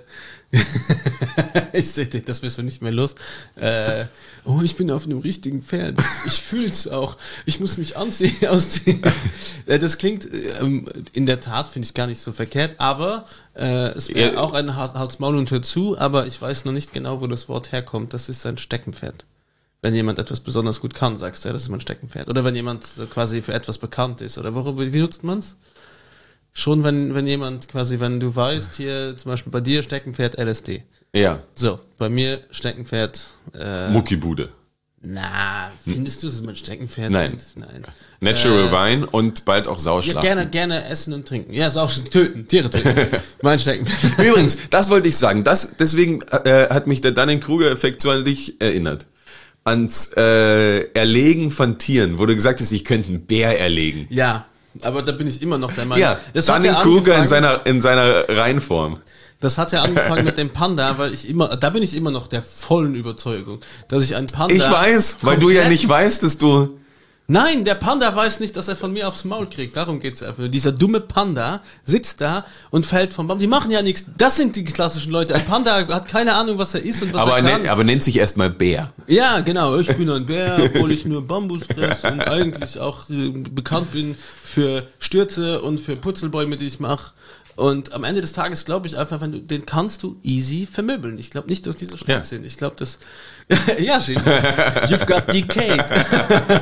ich sehe dich, das wirst du nicht mehr los. Äh, oh, ich bin auf einem richtigen Pferd. Ich fühl's auch. Ich muss mich anziehen, ausziehen. Äh, Das klingt ähm, in der Tat, finde ich gar nicht so verkehrt, aber äh, es wäre Ja. auch ein Hals, Hals, Maul und Hör zu, aber ich weiß noch nicht genau, wo das Wort herkommt. Das ist ein Steckenpferd. Wenn jemand etwas besonders gut kann, sagst du, ja, das ist mein Steckenpferd. Oder wenn jemand so quasi für etwas bekannt ist. Oder worüber, wie nutzt man's? Schon wenn, wenn jemand quasi, wenn du weißt, hier zum Beispiel bei dir Steckenpferd L S D. Ja, So, bei mir Steckenpferd, äh, Muckibude. na, findest du, das ist mein Steckenpferd? Nein. Nein. Natural Äh, Wine und bald auch Ja, Sauschlachten. gerne, gerne essen und trinken. Ja, ist auch schon töten, Tiere töten. mein Steckenpferd. Übrigens, das wollte ich sagen. Das, deswegen äh, hat mich der Dunning-Kruger-Effekt so an dich erinnert. Ans äh, Erlegen von Tieren, wo du gesagt hast, ich könnte einen Bär erlegen. Ja, aber da bin ich immer noch der Meinung. Ja, das hat ja Dunning-Kruger in angefangen- seiner, in seiner Reinform. Das hat ja angefangen mit dem Panda, weil ich immer, da bin ich immer noch der vollen Überzeugung, dass ich einen Panda. Ich weiß, weil du ja komplett- nicht weißt, dass du... Nein, der Panda weiß nicht, dass er von mir aufs Maul kriegt. Darum geht's einfach nur. Dieser dumme Panda sitzt da und fällt vom Baum. Die machen ja nichts. Das sind die klassischen Leute. Ein Panda hat keine Ahnung, was er ist und was Aber, er kann. nennt, aber nennt sich erstmal Bär. Ja, genau. Ich bin ein Bär, obwohl ich nur Bambus fresse und eigentlich auch äh, bekannt bin für Stürze und für Putzelbäume, die ich mache. Und am Ende des Tages glaube ich einfach, wenn du, den kannst du easy vermöbeln. Ich glaube nicht, dass die so stark Ja. sind. Ich glaube, dass, ja, Jim, you've got decayed.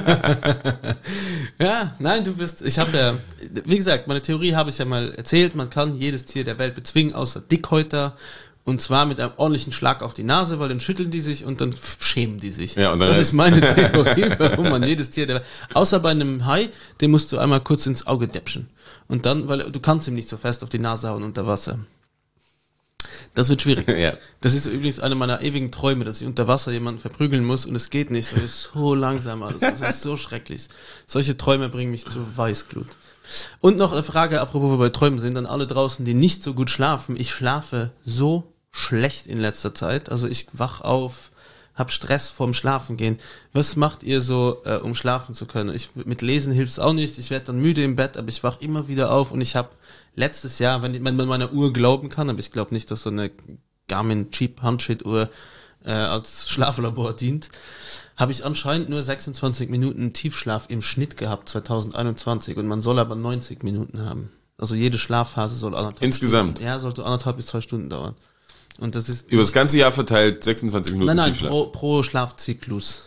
Ja, nein, du wirst, ich habe ja, wie gesagt, meine Theorie habe ich ja mal erzählt, man kann jedes Tier der Welt bezwingen, außer Dickhäuter, und zwar mit einem ordentlichen Schlag auf die Nase, weil dann schütteln die sich und dann schämen die sich. Ja, und dann das halt- ist meine Theorie, warum man jedes Tier der Welt, außer bei einem Hai, den musst du einmal kurz ins Auge däpschen. Und dann, weil du kannst ihm nicht so fest auf die Nase hauen unter Wasser. Das wird schwierig. Ja. Das ist übrigens eine meiner ewigen Träume, dass ich unter Wasser jemanden verprügeln muss und es geht nicht, weil es so langsam alles. Das ist so schrecklich. Solche Träume bringen mich zu Weißglut. Und noch eine Frage, apropos wir bei Träumen sind, an alle draußen, die nicht so gut schlafen. Ich schlafe so schlecht in letzter Zeit. Also ich wach auf, hab Stress vorm Schlafengehen. Was macht ihr so, äh, um schlafen zu können? Ich, mit Lesen hilft es auch nicht. Ich werde dann müde im Bett, aber ich wach immer wieder auf und ich habe letztes Jahr, wenn man meiner Uhr glauben kann, aber ich glaube nicht, dass so eine Garmin Cheap Handshit Uhr äh, als Schlaflabor dient, habe ich anscheinend nur sechsundzwanzig Minuten Tiefschlaf im Schnitt gehabt zwanzig einundzwanzig und man soll aber neunzig Minuten haben. Also jede Schlafphase soll anderthalb Insgesamt? Stunden, ja, sollte anderthalb bis zwei Stunden dauern. Und das ist Über das ganze Jahr verteilt sechsundzwanzig Minuten nein, nein, Tiefschlaf. pro, pro Schlafzyklus.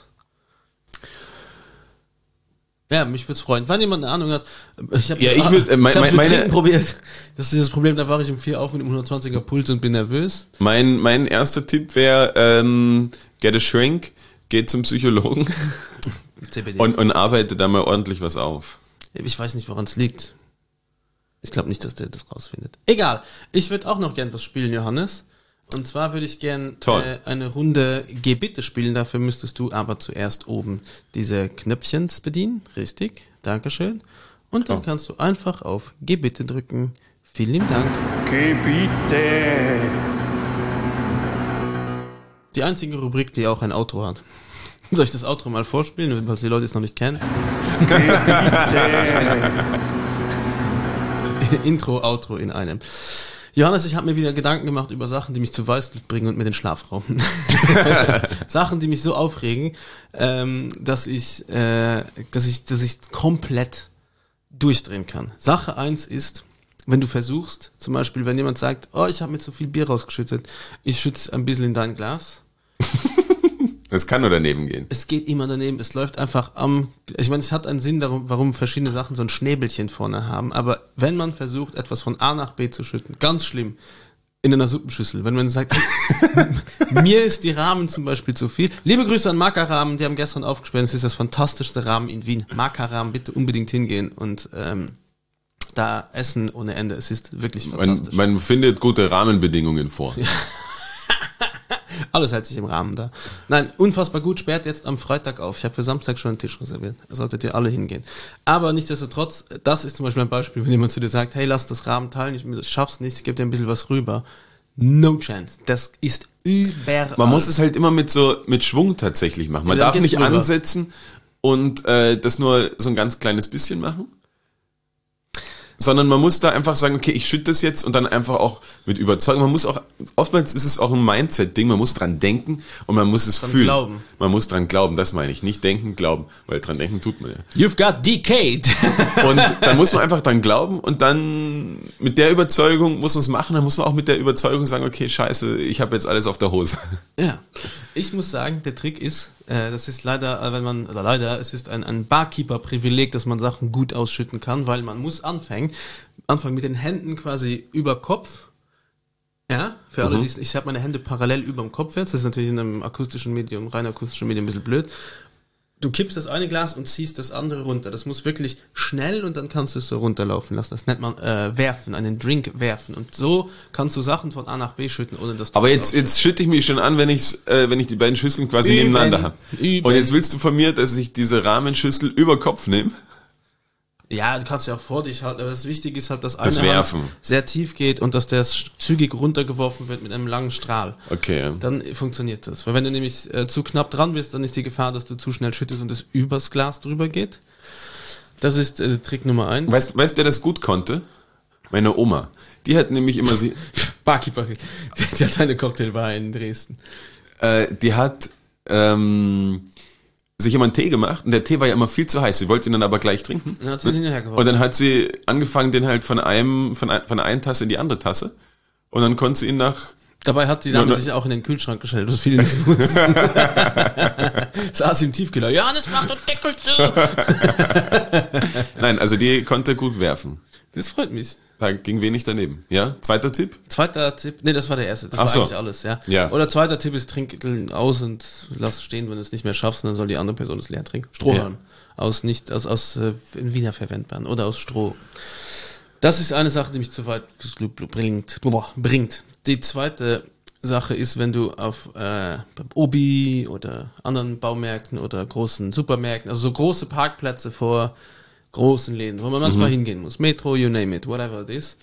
Ja, mich würde es freuen. Wenn jemand eine Ahnung hat, ich habe Ja, ich würd, äh, mein- ich hab's mein- mit meine- Trinken probiert. Das ist das Problem, da wache ich um vier auf mit einem hundertzwanziger Puls und bin nervös. Mein, mein erster Tipp wäre, ähm, get a shrink, geht zum Psychologen C B D. und, und arbeite da mal ordentlich was auf. Ich weiß nicht, woran es liegt. Ich glaube nicht, dass der das rausfindet. Egal. Ich würde auch noch gern was spielen, Johannes. Und zwar würde ich gern Toll. äh, eine Runde Geh bitte spielen. Dafür müsstest du aber zuerst oben diese Knöpfchens bedienen. Richtig. Dankeschön. Und dann Oh. kannst du einfach auf Geh bitte drücken. Vielen lieben Dank. Gebiete, Die einzige Rubrik, die auch ein Outro hat. Soll ich das Outro mal vorspielen, falls die Leute es noch nicht kennen? Intro, Outro in einem. Johannes, ich habe mir wieder Gedanken gemacht über Sachen, die mich zu Weißblut bringen und mir den Schlaf rauben. Sachen, die mich so aufregen, ähm, dass ich, äh, dass ich, dass ich komplett durchdrehen kann. Sache eins ist, wenn du versuchst, zum Beispiel, wenn jemand sagt, oh, ich habe mir zu viel Bier rausgeschüttet, ich schütze ein bisschen in dein Glas. Das kann nur daneben gehen. Es geht immer daneben, es läuft einfach am, ich meine, es hat einen Sinn darum, warum verschiedene Sachen so ein Schnäbelchen vorne haben, aber wenn man versucht, etwas von A nach B zu schütten, ganz schlimm, in einer Suppenschüssel, wenn man sagt, mir ist die Rahmen zum Beispiel zu viel. Liebe Grüße an Marker-Rahmen, die haben gestern aufgesperrt, es ist das fantastischste Rahmen in Wien. Marker-Rahmen, bitte unbedingt hingehen und ähm, da essen ohne Ende, es ist wirklich Man, fantastisch. man findet gute Rahmenbedingungen vor. Alles hält sich im Rahmen da. Nein, unfassbar gut, sperrt jetzt am Freitag auf. Ich habe für Samstag schon einen Tisch reserviert. Da solltet ihr alle hingehen. Aber nichtsdestotrotz, das ist zum Beispiel ein Beispiel, wenn jemand zu dir sagt, hey, lass das Rahmen teilen, ich schaff's nicht, ich gebe dir ein bisschen was rüber. No chance. Das ist überall. Man muss es halt immer mit so mit Schwung tatsächlich machen. Man Ja, dann darf geht's nicht rüber. ansetzen und äh, das nur so ein ganz kleines bisschen machen. Sondern man muss da einfach sagen, okay, ich schütte das jetzt und dann einfach auch mit Überzeugung. Man muss auch, oftmals ist es auch ein Mindset-Ding, man muss dran denken und man muss es Dran fühlen. glauben. Man muss dran glauben, das meine ich. Nicht denken, glauben, weil dran denken tut man ja. You've got decayed. Und dann muss man einfach dran glauben und dann mit der Überzeugung muss man es machen. Dann muss man auch mit der Überzeugung sagen, okay, scheiße, ich habe jetzt alles auf der Hose. Ja, ich muss sagen, der Trick ist, äh, das ist leider, äh, wenn man, oder leider, es ist ein, ein Barkeeper-Privileg, dass man Sachen gut ausschütten kann, weil man muss anfangen, anfangen mit den Händen quasi über Kopf. Ja, für alle, die ich habe meine Hände parallel über dem Kopf jetzt, das ist natürlich in einem akustischen Medium, rein akustischen Medium ein bisschen blöd. Du kippst das eine Glas und ziehst das andere runter. Das muss wirklich schnell und dann kannst du es so runterlaufen lassen. Das nennt man äh, werfen, einen Drink werfen. Und so kannst du Sachen von A nach B schütten, ohne dass du... Aber jetzt, jetzt schütte ich mich schon an, wenn ich, äh, wenn ich die beiden Schüsseln quasi Üben, nebeneinander habe. üben. Und jetzt willst du von mir, dass ich diese Rahmenschüssel über Kopf nehme? Ja, du kannst ja auch vor dich halten, aber das Wichtige ist halt, dass eine Das Werfen. Hand sehr tief geht und dass der zügig runtergeworfen wird mit einem langen Strahl. Okay. Ja. Dann funktioniert das. Weil wenn du nämlich äh, zu knapp dran bist, dann ist die Gefahr, dass du zu schnell schüttest und es übers Glas drüber geht. Das ist äh, Trick Nummer eins. Weißt, weißt, wer das gut konnte? Meine Oma. Die hat nämlich immer sie, Barkeeper, die hat eine Cocktailbar in Dresden. äh, die hat, ähm, sich immer einen Tee gemacht und der Tee war ja immer viel zu heiß. Sie wollte ihn dann aber gleich trinken. Dann hat sie ihn hinterhergeworfen. Und dann hat sie angefangen, den halt von einem, von, ein, von einer einen Tasse in die andere Tasse. Und dann konnte sie ihn nach Dabei hat die Dame No, no. sich auch in den Kühlschrank gestellt, was viele nicht wussten. Saß im Tiefkühler. Johannes, mach den Deckel zu! Nein, also die konnte gut werfen. Das freut mich. Da ging wenig daneben. Ja, zweiter Tipp? Zweiter Tipp, nee, das war der erste, das Ach war so. eigentlich alles, ja. Ja. Oder zweiter Tipp ist, trink aus und lass stehen, wenn du es nicht mehr schaffst, und dann soll die andere Person es leer trinken. Strohhalm. Aus nicht, aus, aus äh, in Wiener verwendbaren oder aus Stroh. Das ist eine Sache, die mich zu weit bringt. bringt. Die zweite Sache ist, wenn du auf äh, beim Obi oder anderen Baumärkten oder großen Supermärkten, also so große Parkplätze vor großen Läden, wo man manchmal mhm. hingehen muss. Metro, you name it, whatever it is.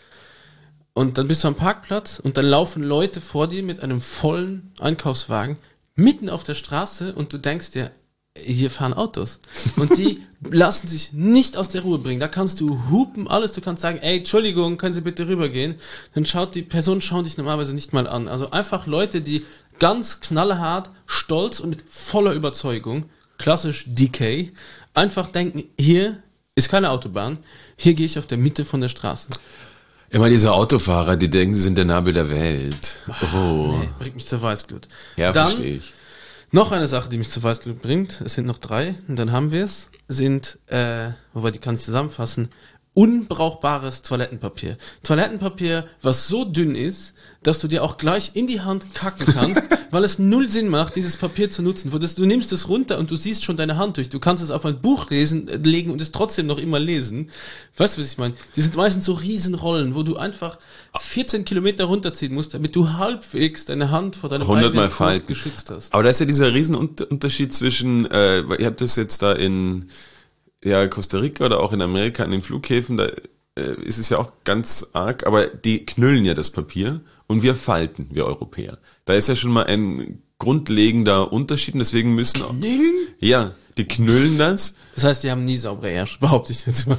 Und dann bist du am Parkplatz und dann laufen Leute vor dir mit einem vollen Einkaufswagen mitten auf der Straße und du denkst dir, hier fahren Autos. Und die lassen sich nicht aus der Ruhe bringen. Da kannst du hupen, alles. Du kannst sagen, ey, Entschuldigung, können Sie bitte rübergehen? Dann schaut die Person, schauen dich normalerweise nicht mal an. Also einfach Leute, die ganz knallhart, stolz und mit voller Überzeugung, klassisch D K, einfach denken, hier ist keine Autobahn, hier gehe ich auf der Mitte von der Straße. Immer diese Autofahrer, die denken, sie sind der Nabel der Welt. Oh. Nee, bringt mich zur Weißglut. Ja, Dann verstehe ich. noch eine Sache, die mich zur Weißglut bringt, es sind noch drei, und dann haben wir es, sind, äh, wobei die kann ich zusammenfassen, unbrauchbares Toilettenpapier. Toilettenpapier, was so dünn ist, dass du dir auch gleich in die Hand kacken kannst, weil es null Sinn macht, dieses Papier zu nutzen. Du nimmst es runter und du siehst schon deine Hand durch. Du kannst es auf ein Buch lesen, legen und es trotzdem noch immer lesen. Weißt du, was ich meine? Die sind meistens so Riesenrollen, wo du einfach vierzehn Kilometer runterziehen musst, damit du halbwegs deine Hand vor deinem hundertmal eigenen Fuß falten. geschützt hast. Aber da ist ja dieser Riesenunterschied zwischen, äh, ihr habt das jetzt da in ja, Costa Rica oder auch in Amerika an den Flughäfen, da äh, ist es ja auch ganz arg, aber die knüllen ja das Papier und wir falten, wir Europäer. Da ist ja schon mal ein grundlegender Unterschied und deswegen müssen auch... Knüllen? Ja, die knüllen das. Das heißt, die haben nie saubere Ärsche, behaupte ich jetzt mal.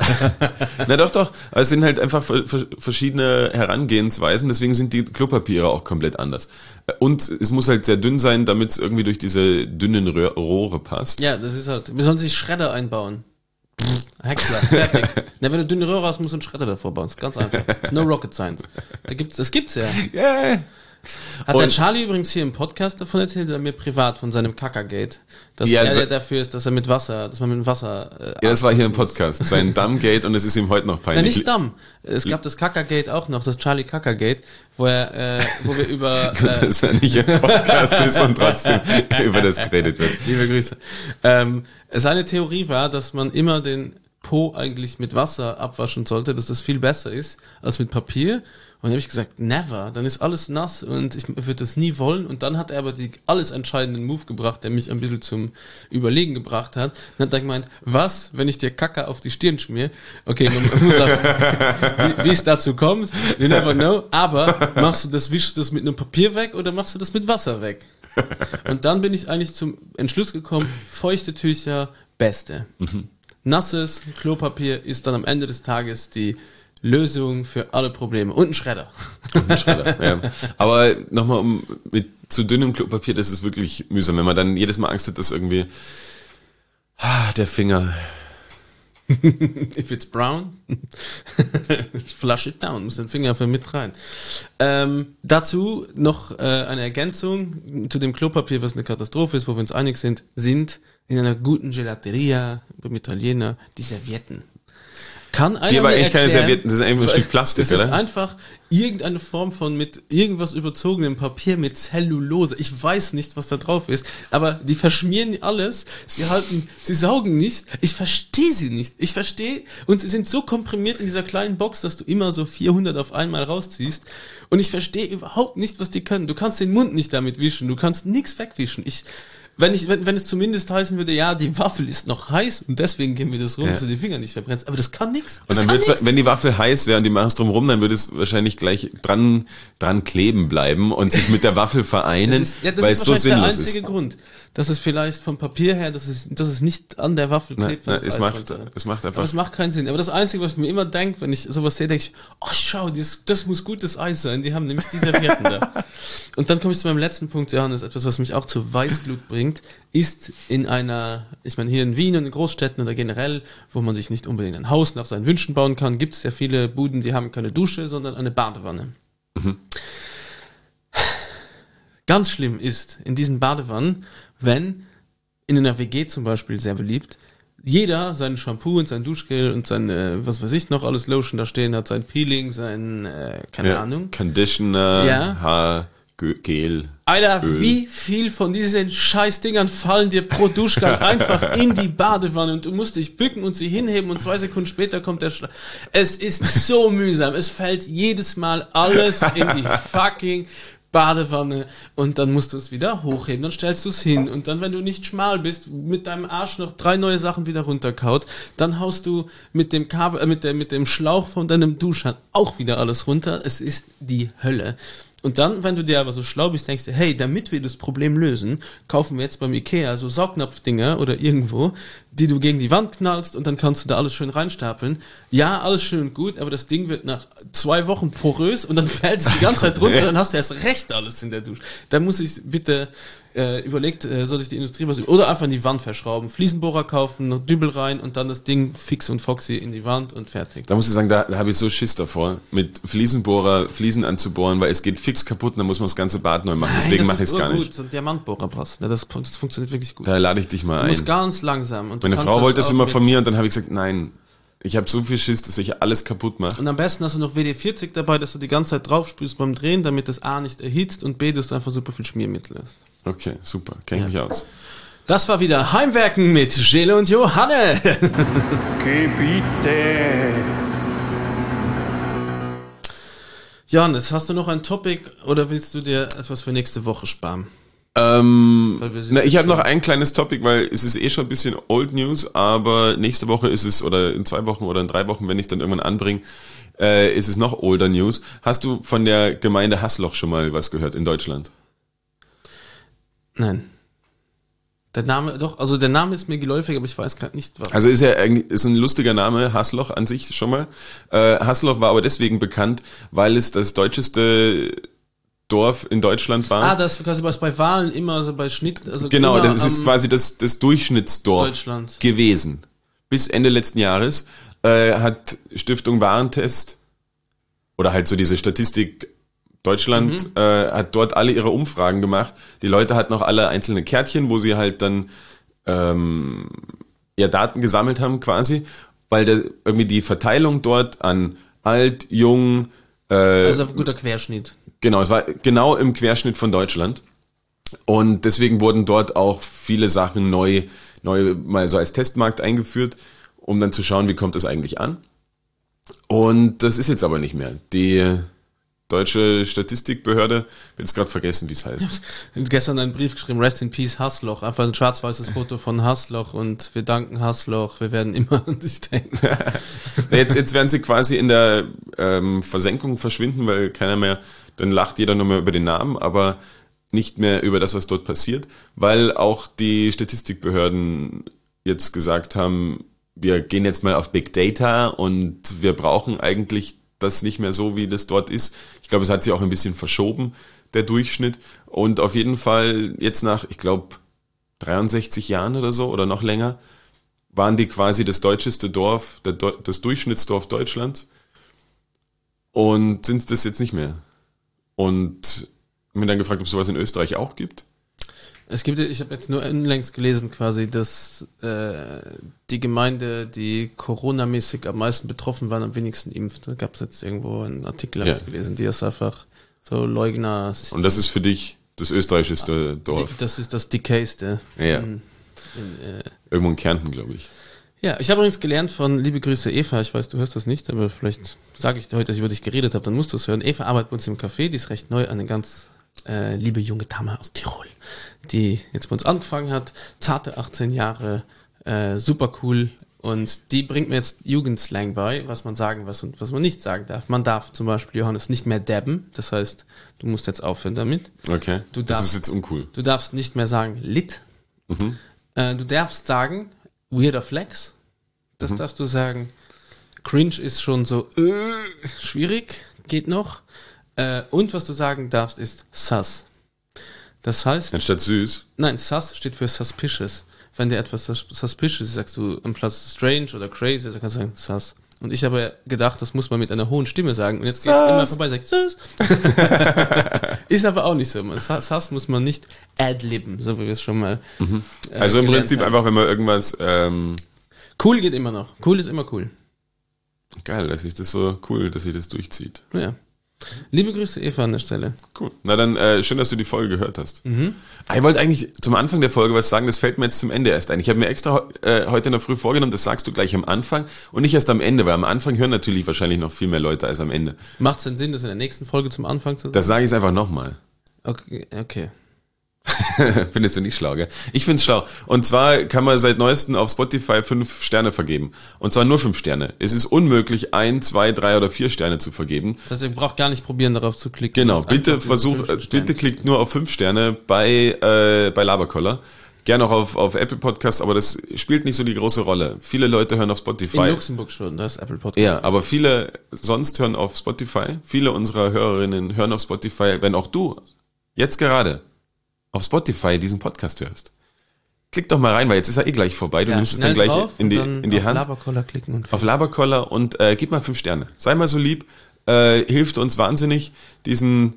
Na doch, doch. Aber es sind halt einfach verschiedene Herangehensweisen, deswegen sind die Klopapiere auch komplett anders. Und es muss halt sehr dünn sein, damit es irgendwie durch diese dünnen Rohre passt. Ja, das ist halt, wir sollen sich Schredder einbauen. Häcksler, fertig. Na, wenn du dünne Röhre hast, musst du einen Schredder davor bauen. Das ist ganz einfach. Das ist no rocket science. Da gibt's, das gibt's ja. Yeah. Hat Und der Charlie übrigens hier im Podcast davon erzählt, oder mir privat von seinem Kackergate, dass Ja, er so- der dafür ist, dass er mit Wasser, dass man mit Wasser. Äh, Ja, das war hier im abwaschen muss. Podcast, sein Dammgate und es ist ihm heute noch Ja, peinlich. nicht Damm. Es gab das Kackergate auch noch, das Charlie Kackergate, wo er, äh, wo wir über Gut, äh, dass er nicht im Podcast ist und trotzdem über das geredet wird. liebe Grüße. Ähm, seine Theorie war, dass man immer den Po eigentlich mit Wasser abwaschen sollte, dass das viel besser ist als mit Papier. Und dann habe ich gesagt, never, dann ist alles nass und ich würde das nie wollen. Und dann hat er aber die alles entscheidenden Move gebracht, der mich ein bisschen zum Überlegen gebracht hat. Dann hat er gemeint, was, wenn ich dir Kacke auf die Stirn schmier? Okay, man muss sagen, wie, wie es dazu kommt, you never know. Aber machst du das, wischst du das mit einem Papier weg oder machst du das mit Wasser weg? Und dann bin ich eigentlich zum Entschluss gekommen, feuchte Tücher, beste. Mhm. Nasses Klopapier ist dann am Ende des Tages die Lösung für alle Probleme. Und ein Schredder. Schredder, ja. Aber nochmal um mit zu dünnem Klopapier, das ist wirklich mühsam, wenn man dann jedes Mal Angst hat, dass irgendwie ah, der Finger. If it's brown, flush it down, muss den Finger einfach mit rein. Ähm, dazu noch äh, eine Ergänzung zu dem Klopapier, was eine Katastrophe ist, wo wir uns einig sind, sind in einer guten Gelateria beim Italiener die Servietten. Kann einer Die aber mir eigentlich keine erklären, Servietten, das ist einfach ein Stück Plastik, das oder? ist einfach irgendeine Form von mit irgendwas überzogenem Papier mit Zellulose. Ich weiß nicht, was da drauf ist, aber die verschmieren alles. Sie halten, sie saugen nicht. Ich verstehe sie nicht. Ich verstehe, und sie sind so komprimiert in dieser kleinen Box, dass du immer so vierhundert auf einmal rausziehst. Und ich verstehe überhaupt nicht, was die können. Du kannst den Mund nicht damit wischen. Du kannst nichts wegwischen. Ich, Wenn ich, wenn, wenn es zumindest heißen würde, ja, die Waffel ist noch heiß und deswegen gehen wir das rum, Ja. dass du die Finger nicht verbrennst. Aber das kann nix. Und Das dann kann wird's, nix. wenn die Waffel heiß wäre und die machen es drum rum, dann würde es wahrscheinlich gleich dran, dran kleben bleiben und sich mit der Waffel vereinen, Das ist, ja, das weil ist es so wahrscheinlich der sinnlos einzige ist. Grund, dass es vielleicht vom Papier her, dass es, dass es nicht an der Waffel Na, klebt. na, wenn das es Eis macht, runter- es macht Aber einfach. das macht keinen Sinn. Aber das Einzige, was ich mir immer denke, wenn ich sowas sehe, denke ich, oh schau, das, das muss gutes Eis sein. Die haben nämlich die Servietten da. Und dann komme ich zu meinem letzten Punkt, Johannes, etwas, was mich auch zu Weißglut bringt, ist in einer, ich meine hier in Wien und in Großstädten oder generell, wo man sich nicht unbedingt ein Haus nach seinen Wünschen bauen kann, gibt es sehr viele Buden, die haben keine Dusche, sondern eine Badewanne. Ganz schlimm ist in diesen Badewannen, wenn in einer W G zum Beispiel, sehr beliebt, jeder sein Shampoo und sein Duschgel und sein, äh, was weiß ich noch, alles Lotion da stehen hat, sein Peeling, sein, äh, keine Ja, Ahnung. Conditioner, Ja. Haargel. Alter, Öl. wie viel von diesen Scheißdingern fallen dir pro Duschgang einfach in die Badewanne und du musst dich bücken und sie hinheben und zwei Sekunden später kommt der Schla... Es ist so mühsam. Es fällt jedes Mal alles in die fucking Badewanne und dann musst du es wieder hochheben, dann stellst du es hin und dann, wenn du nicht schmal bist, mit deinem Arsch noch drei neue Sachen wieder runterkaut, dann haust du mit dem Kabel, äh, mit, der, mit dem Schlauch von deinem Duschhahn auch wieder alles runter. Es ist die Hölle. Und dann, wenn du dir aber so schlau bist, denkst du, hey, damit wir das Problem lösen, kaufen wir jetzt beim Ikea so Saugnapfdinger oder irgendwo, die du gegen die Wand knallst und dann kannst du da alles schön reinstapeln. Ja, alles schön und gut, aber das Ding wird nach zwei Wochen porös und dann fällt es die ganze Zeit runter, dann hast du erst recht alles in der Dusche. Da muss ich bitte äh, überlegt, äh, soll ich die Industrie was oder einfach in die Wand verschrauben, Fliesenbohrer kaufen, noch Dübel rein und dann das Ding fix und foxy in die Wand und fertig. Da muss ich sagen, da, da habe ich so Schiss davor, mit Fliesenbohrer Fliesen anzubohren, weil es geht fix kaputt und dann muss man das ganze Bad neu machen. Deswegen mache ich es gar gut. nicht. So ein Diamantbohrer brauchst. Ja, das, das funktioniert wirklich gut. Da lade ich dich mal Du ein. musst ganz langsam. Und du Meine kannst Frau wollte das auch immer mit- von mir und dann habe ich gesagt, nein, ich habe so viel Schiss, dass ich alles kaputt mache. Und am besten hast du noch W D vierzig dabei, dass du die ganze Zeit drauf spülst beim Drehen, damit das A nicht erhitzt und B, dass du einfach super viel Schmiermittel hast. Okay, super, kenne ich Ja. mich aus. Das war wieder Heimwerken mit Gele und Johanne. Gebiete. Johannes, hast du noch ein Topic oder willst du dir etwas für nächste Woche sparen? Ähm, Weil wir sind na, ich habe schon- noch ein kleines Topic, weil es ist eh schon ein bisschen Old News, aber nächste Woche ist es, oder in zwei Wochen oder in drei Wochen, wenn ich es dann irgendwann anbringe, äh, ist es noch older News. Hast du von der Gemeinde Haßloch schon mal was gehört in Deutschland? Nein. Der Name, doch, also der Name ist mir geläufig, aber ich weiß gerade nicht, was. Also ist ja eigentlich ist ein lustiger Name, Haßloch an sich schon mal. Äh, Haßloch war aber deswegen bekannt, weil es das deutscheste Dorf in Deutschland war. Ah, das ist quasi was bei Wahlen immer so bei Schnitt, also Genau, immer das ist am quasi das, das Durchschnittsdorf Deutschland. gewesen. Bis Ende letzten Jahres äh, hat Stiftung Warentest oder halt so diese Statistik Deutschland, Mhm. äh, hat dort alle ihre Umfragen gemacht. Die Leute hatten auch alle einzelne Kärtchen, wo sie halt dann ähm, ja, Daten gesammelt haben quasi, weil der, irgendwie die Verteilung dort an alt, jung, äh, Also ein guter Querschnitt. Genau, es war genau im Querschnitt von Deutschland. Und deswegen wurden dort auch viele Sachen neu, neu mal so als Testmarkt eingeführt, um dann zu schauen, wie kommt es eigentlich an. Und das ist jetzt aber nicht mehr. Die deutsche Statistikbehörde, ich will jetzt gerade vergessen, wie es heißt. Und gestern einen Brief geschrieben, Rest in Peace Haßloch, einfach ein schwarz-weißes Foto von Haßloch und wir danken Haßloch, wir werden immer an dich denken. Jetzt, jetzt werden sie quasi in der ähm, Versenkung verschwinden, weil keiner mehr, dann lacht jeder nur mehr über den Namen, aber nicht mehr über das, was dort passiert, weil auch die Statistikbehörden jetzt gesagt haben, wir gehen jetzt mal auf Big Data und wir brauchen eigentlich das nicht mehr so, wie das dort ist. Ich glaube, es hat sich auch ein bisschen verschoben, der Durchschnitt. Und auf jeden Fall jetzt nach, ich glaube, dreiundsechzig Jahren oder so oder noch länger, waren die quasi das deutscheste Dorf, der Deu- das Durchschnittsdorf Deutschlands und sind das jetzt nicht mehr. Und mir dann gefragt, ob es sowas in Österreich auch gibt. Es gibt, ich habe jetzt nur unlängst gelesen quasi, dass äh, die Gemeinde, die Corona-mäßig am meisten betroffen waren, am wenigsten impft. Da gab es jetzt irgendwo einen Artikel, Ja. habe ich gelesen, die ist einfach so Leugner. Und das ist für dich das österreichischste Dorf. Die, das ist das Decayste. Ja. In, in, äh, Irgendwo in Kärnten, glaube ich. Ja, ich habe übrigens gelernt von, liebe Grüße Eva, ich weiß, du hörst das nicht, aber vielleicht sage ich dir heute, dass ich über dich geredet habe, dann musst du es hören. Eva arbeitet bei uns im Café, die ist recht neu, eine ganz äh, liebe junge Dame aus Tirol, die jetzt bei uns angefangen hat, zarte achtzehn Jahre, äh, super cool und die bringt mir jetzt Jugendslang bei, was man sagen, was und was man nicht sagen darf. Man darf zum Beispiel, Johannes, nicht mehr dabben, das heißt, du musst jetzt aufhören damit. Okay. Du das darfst- ist jetzt uncool. Du darfst nicht mehr sagen lit. Mhm. Äh, du darfst sagen weirder Flex. Das Mhm. darfst du sagen. Cringe ist schon so äh, schwierig, geht noch. Äh, und was du sagen darfst ist sus. Das heißt, Anstatt süß. nein, sus steht für suspicious. Wenn dir etwas sus- suspicious ist, sagst du im Platz strange oder crazy, dann kannst du sagen sus. Und ich habe gedacht, das muss man mit einer hohen Stimme sagen. Und jetzt gehe ich immer vorbei und sage sus. Ist aber auch nicht so. Das Sass muss man nicht adlibben, so wie wir es schon mal. Mhm. Äh, also im gelernt Prinzip haben. einfach, wenn man irgendwas, ähm, Cool geht immer noch. Cool ist immer cool. geil, dass sich das so cool, dass sich das durchzieht. Ja. Liebe Grüße, Eva, an der Stelle. Cool. Na dann, äh, schön, dass du die Folge gehört hast. Mhm. Ah, ich wollte eigentlich zum Anfang der Folge was sagen, das fällt mir jetzt zum Ende erst ein. Ich habe mir extra äh, heute in der Früh vorgenommen, das sagst du gleich am Anfang und nicht erst am Ende, weil am Anfang hören natürlich wahrscheinlich noch viel mehr Leute als am Ende. Macht es denn Sinn, das in der nächsten Folge zum Anfang zu sagen? Das sage ich einfach nochmal. Okay, okay. Findest du nicht schlau, gell? Ich find's schlau. Und zwar kann man seit neuestem auf Spotify fünf Sterne vergeben. Und zwar nur fünf Sterne. Es ist unmöglich, ein, zwei, drei oder vier Sterne zu vergeben. Das heißt, ihr braucht gar nicht probieren, darauf zu klicken. Genau, Einfach bitte diese versuch, fünf äh, Sterne bitte klickt nur auf fünf Sterne bei, äh, bei Laberkoller. Gerne auch auf, auf Apple Podcasts, aber das spielt nicht so die große Rolle. Viele Leute hören auf Spotify. In Luxemburg schon, das ist Apple Podcast. Ja, aber viele sonst hören auf Spotify. Viele unserer Hörerinnen hören auf Spotify, wenn auch du jetzt gerade auf Spotify diesen Podcast hörst. Klick doch mal rein, weil jetzt ist er eh gleich vorbei. Du Ja, nimmst es dann schnell gleich drauf in die, und dann in die auf Hand. Laberkoller klicken und Auf Laberkoller und äh, gib mal fünf Sterne. Sei mal so lieb, äh, hilft uns wahnsinnig, diesen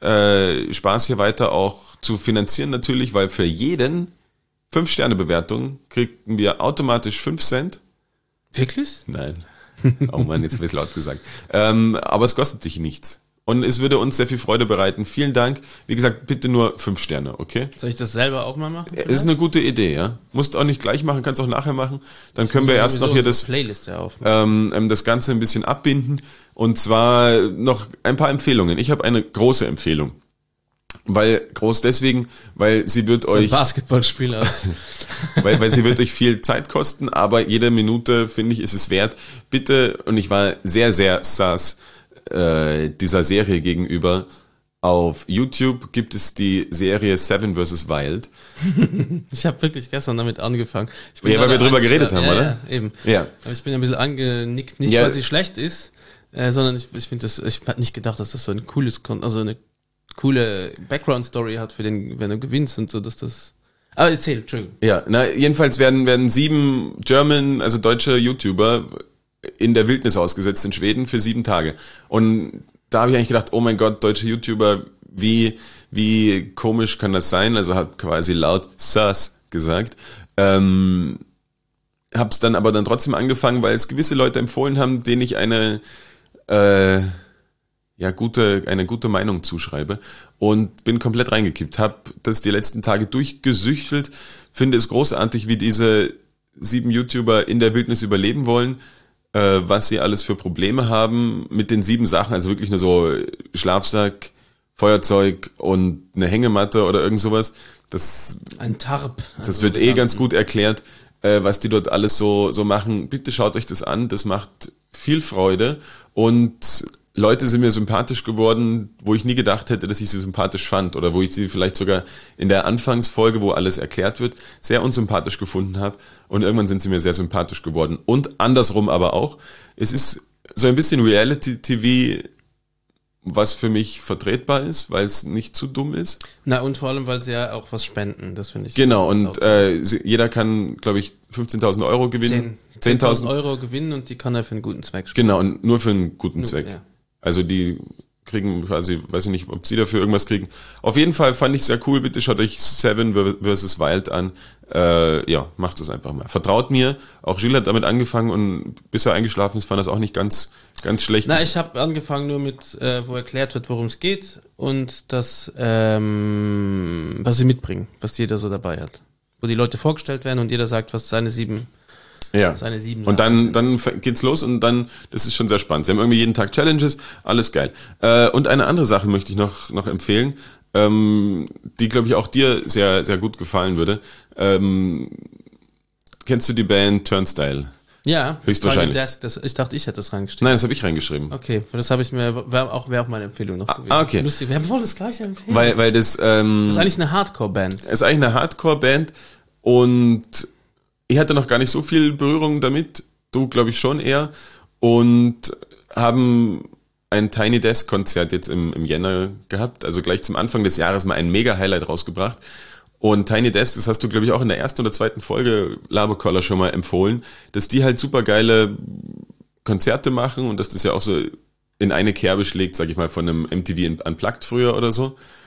äh, Spaß hier weiter auch zu finanzieren natürlich, weil für jeden fünf Sterne Bewertung kriegen wir automatisch fünf Cent. Wirklich? Nein. Oh Mann, jetzt habe ich es laut gesagt. Ähm, aber es kostet dich nichts. Und es würde uns sehr viel Freude bereiten. Vielen Dank. Wie gesagt, bitte nur fünf Sterne, okay? Soll ich das selber auch mal machen? Das ist eine gute Idee, ja. Musst auch nicht gleich machen, kannst auch nachher machen. Dann können wir erst noch hier das, Playlist ja auf. ähm, ähm, das Ganze ein bisschen abbinden. Und zwar noch ein paar Empfehlungen. Ich habe eine große Empfehlung. Weil, groß deswegen, weil sie wird So ein euch, Basketballspieler. weil, weil sie wird euch viel Zeit kosten, aber jede Minute, finde ich, ist es wert. Bitte, und ich war sehr, sehr sass äh, dieser Serie gegenüber. Auf YouTube gibt es die Serie Seven versus Wild. Ich habe wirklich gestern damit angefangen. Ich Ja, weil gerade wir drüber angeschlagen- geredet haben, ja, oder? Ja, eben. Ja. Aber ich bin ein bisschen angenickt, nicht Ja. weil sie schlecht ist, äh, sondern ich, ich finde das, ich habe nicht gedacht, dass das so ein cooles, Kon- also eine coole Background-Story hat für den, wenn du gewinnst und so, dass das. Aber erzähl, Entschuldigung. Ja, na, jedenfalls werden, werden sieben German, also deutsche YouTuber in der Wildnis ausgesetzt in Schweden für sieben Tage. Und da habe ich eigentlich gedacht, oh mein Gott, deutsche YouTuber, wie, wie komisch kann das sein? Also hat quasi laut sus gesagt. Ähm, hab's dann aber dann trotzdem angefangen, weil es gewisse Leute empfohlen haben, denen ich eine, äh, ja, gute, eine gute Meinung zuschreibe und bin komplett reingekippt, hab das die letzten Tage durchgesüchtelt, finde es großartig, wie diese sieben YouTuber in der Wildnis überleben wollen, äh, was sie alles für Probleme haben mit den sieben Sachen, also wirklich nur so Schlafsack, Feuerzeug und eine Hängematte oder irgend sowas. Das, Ein Tarp. das Also wird eh bekannt. ganz gut erklärt, äh, was die dort alles so, so machen. Bitte schaut euch das an, das macht viel Freude und Leute sind mir sympathisch geworden, wo ich nie gedacht hätte, dass ich sie sympathisch fand oder wo ich sie vielleicht sogar in der Anfangsfolge, wo alles erklärt wird, sehr unsympathisch gefunden habe und irgendwann sind sie mir sehr sympathisch geworden und andersrum aber auch. Es ist so ein bisschen Reality-T V, was für mich vertretbar ist, weil es nicht zu dumm ist. Na, und vor allem, weil sie ja auch was spenden, das finde ich. Genau, das und auch- äh, sie- jeder kann, glaube ich, fünfzehntausend Euro gewinnen. Zehn- zehntausend Euro gewinnen und die kann er für einen guten Zweck spenden. Genau, und nur für einen guten Nur, Zweck. ja. Also die kriegen quasi, weiß ich nicht, ob sie dafür irgendwas kriegen. Auf jeden Fall fand ich sehr cool. Bitte schaut euch Seven versus Wild an. Äh, ja, macht es einfach mal. Vertraut mir. Auch Gilles hat damit angefangen und bis er eingeschlafen ist, fand er es auch nicht ganz, ganz schlecht. Na, ich habe angefangen nur mit, äh, wo erklärt wird, worum es geht und das, ähm, was sie mitbringen, was jeder so dabei hat. Wo die Leute vorgestellt werden und jeder sagt, was seine sieben, ja. seine sieben Und Sachen dann, sind. dann f- geht's los und dann, das ist schon sehr spannend. Sie haben irgendwie jeden Tag Challenges, alles geil. Äh, und eine andere Sache möchte ich noch, noch empfehlen, ähm, die, glaube ich, auch dir sehr, sehr gut gefallen würde. Ähm, kennst du die Band Turnstile? Ja, höchstwahrscheinlich. Tiny Desk, das, ich dachte, ich hätte das reingestellt. Nein, das habe ich reingeschrieben. Okay, das habe ich mir, wäre auch, wär auch meine Empfehlung noch gewesen. ah, okay. Lustig, wir haben voll das gleiche empfehlen. Weil, weil das, ähm, das ist eigentlich eine Hardcore-Band. ist eigentlich eine Hardcore-Band und ich hatte noch gar nicht so viel Berührung damit, du glaube ich schon eher, und haben ein Tiny Desk Konzert jetzt im, im Jänner gehabt, also gleich zum Anfang des Jahres mal ein Mega-Highlight rausgebracht. Und Tiny Desk, das hast du glaube ich auch in der ersten oder zweiten Folge Laberkoller schon mal empfohlen, dass die halt super geile Konzerte machen und dass das ja auch so in eine Kerbe schlägt, sag ich mal, von einem M T V Unplugged früher oder so.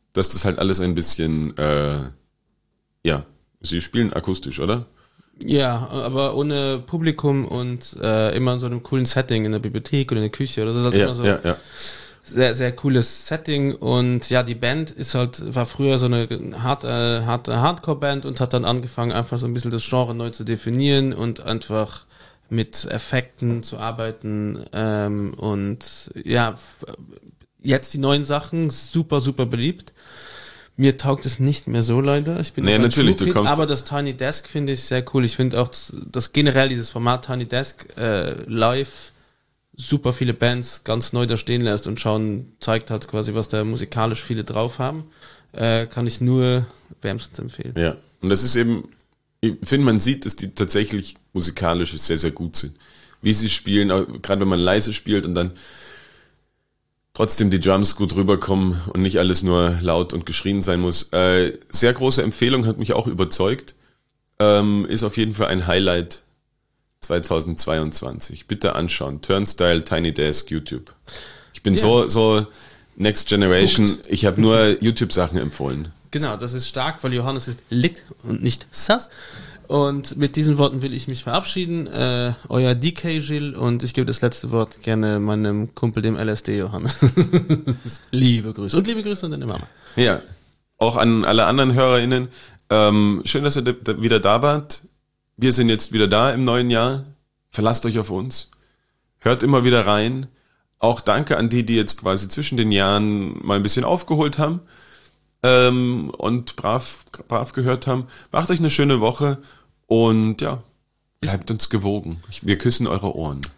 dass das halt alles ein bisschen, äh, ja, sie spielen akustisch, oder? Ja, aber ohne Publikum und äh, immer in so einem coolen Setting in der Bibliothek oder in der Küche oder so. Das ist halt Ja, immer so ja, ja. sehr, sehr cooles Setting und ja, die Band ist halt, war früher so eine hart, äh, harte Hardcore-Band und hat dann angefangen, einfach so ein bisschen das Genre neu zu definieren und einfach mit Effekten zu arbeiten ähm, und ja, f- jetzt die neuen Sachen, super, super beliebt. Mir taugt es nicht mehr so leider. Ich bin Nee, noch ein natürlich, True du Kid, kommst- aber das Tiny Desk finde ich sehr cool. Ich finde auch, das, das generell dieses Format Tiny Desk äh, live super viele Bands ganz neu da stehen lässt und schauen, zeigt halt quasi, was da musikalisch viele drauf haben. Äh, kann ich nur wärmstens empfehlen. Ja, und das ist eben, ich finde, man sieht, dass die tatsächlich musikalisch sehr, sehr gut sind. Wie sie spielen, auch gerade wenn man leise spielt und dann trotzdem die Drums gut rüberkommen und nicht alles nur laut und geschrien sein muss. Äh, sehr große Empfehlung, hat mich auch überzeugt. Ähm, ist auf jeden Fall ein Highlight zweitausendzweiundzwanzig. Bitte anschauen. Turnstile, Tiny Desk, YouTube. Ich bin Ja. so, so Next Generation. Ich habe nur YouTube-Sachen empfohlen. Genau, das ist stark, weil Johannes ist lit und nicht sass. Und mit diesen Worten will ich mich verabschieden. Äh, euer D K Gilles und ich gebe das letzte Wort gerne meinem Kumpel, dem L S D Johannes. Liebe Grüße und liebe Grüße an deine Mama. Ja, auch an alle anderen HörerInnen. Ähm, schön, dass ihr da- da wieder da wart. Wir sind jetzt wieder da im neuen Jahr. Verlasst euch auf uns. Hört immer wieder rein. Auch danke an die, die jetzt quasi zwischen den Jahren mal ein bisschen aufgeholt haben ähm, und brav, brav gehört haben. Macht euch eine schöne Woche und ja, bleibt uns gewogen. Ich- Wir küssen eure Ohren.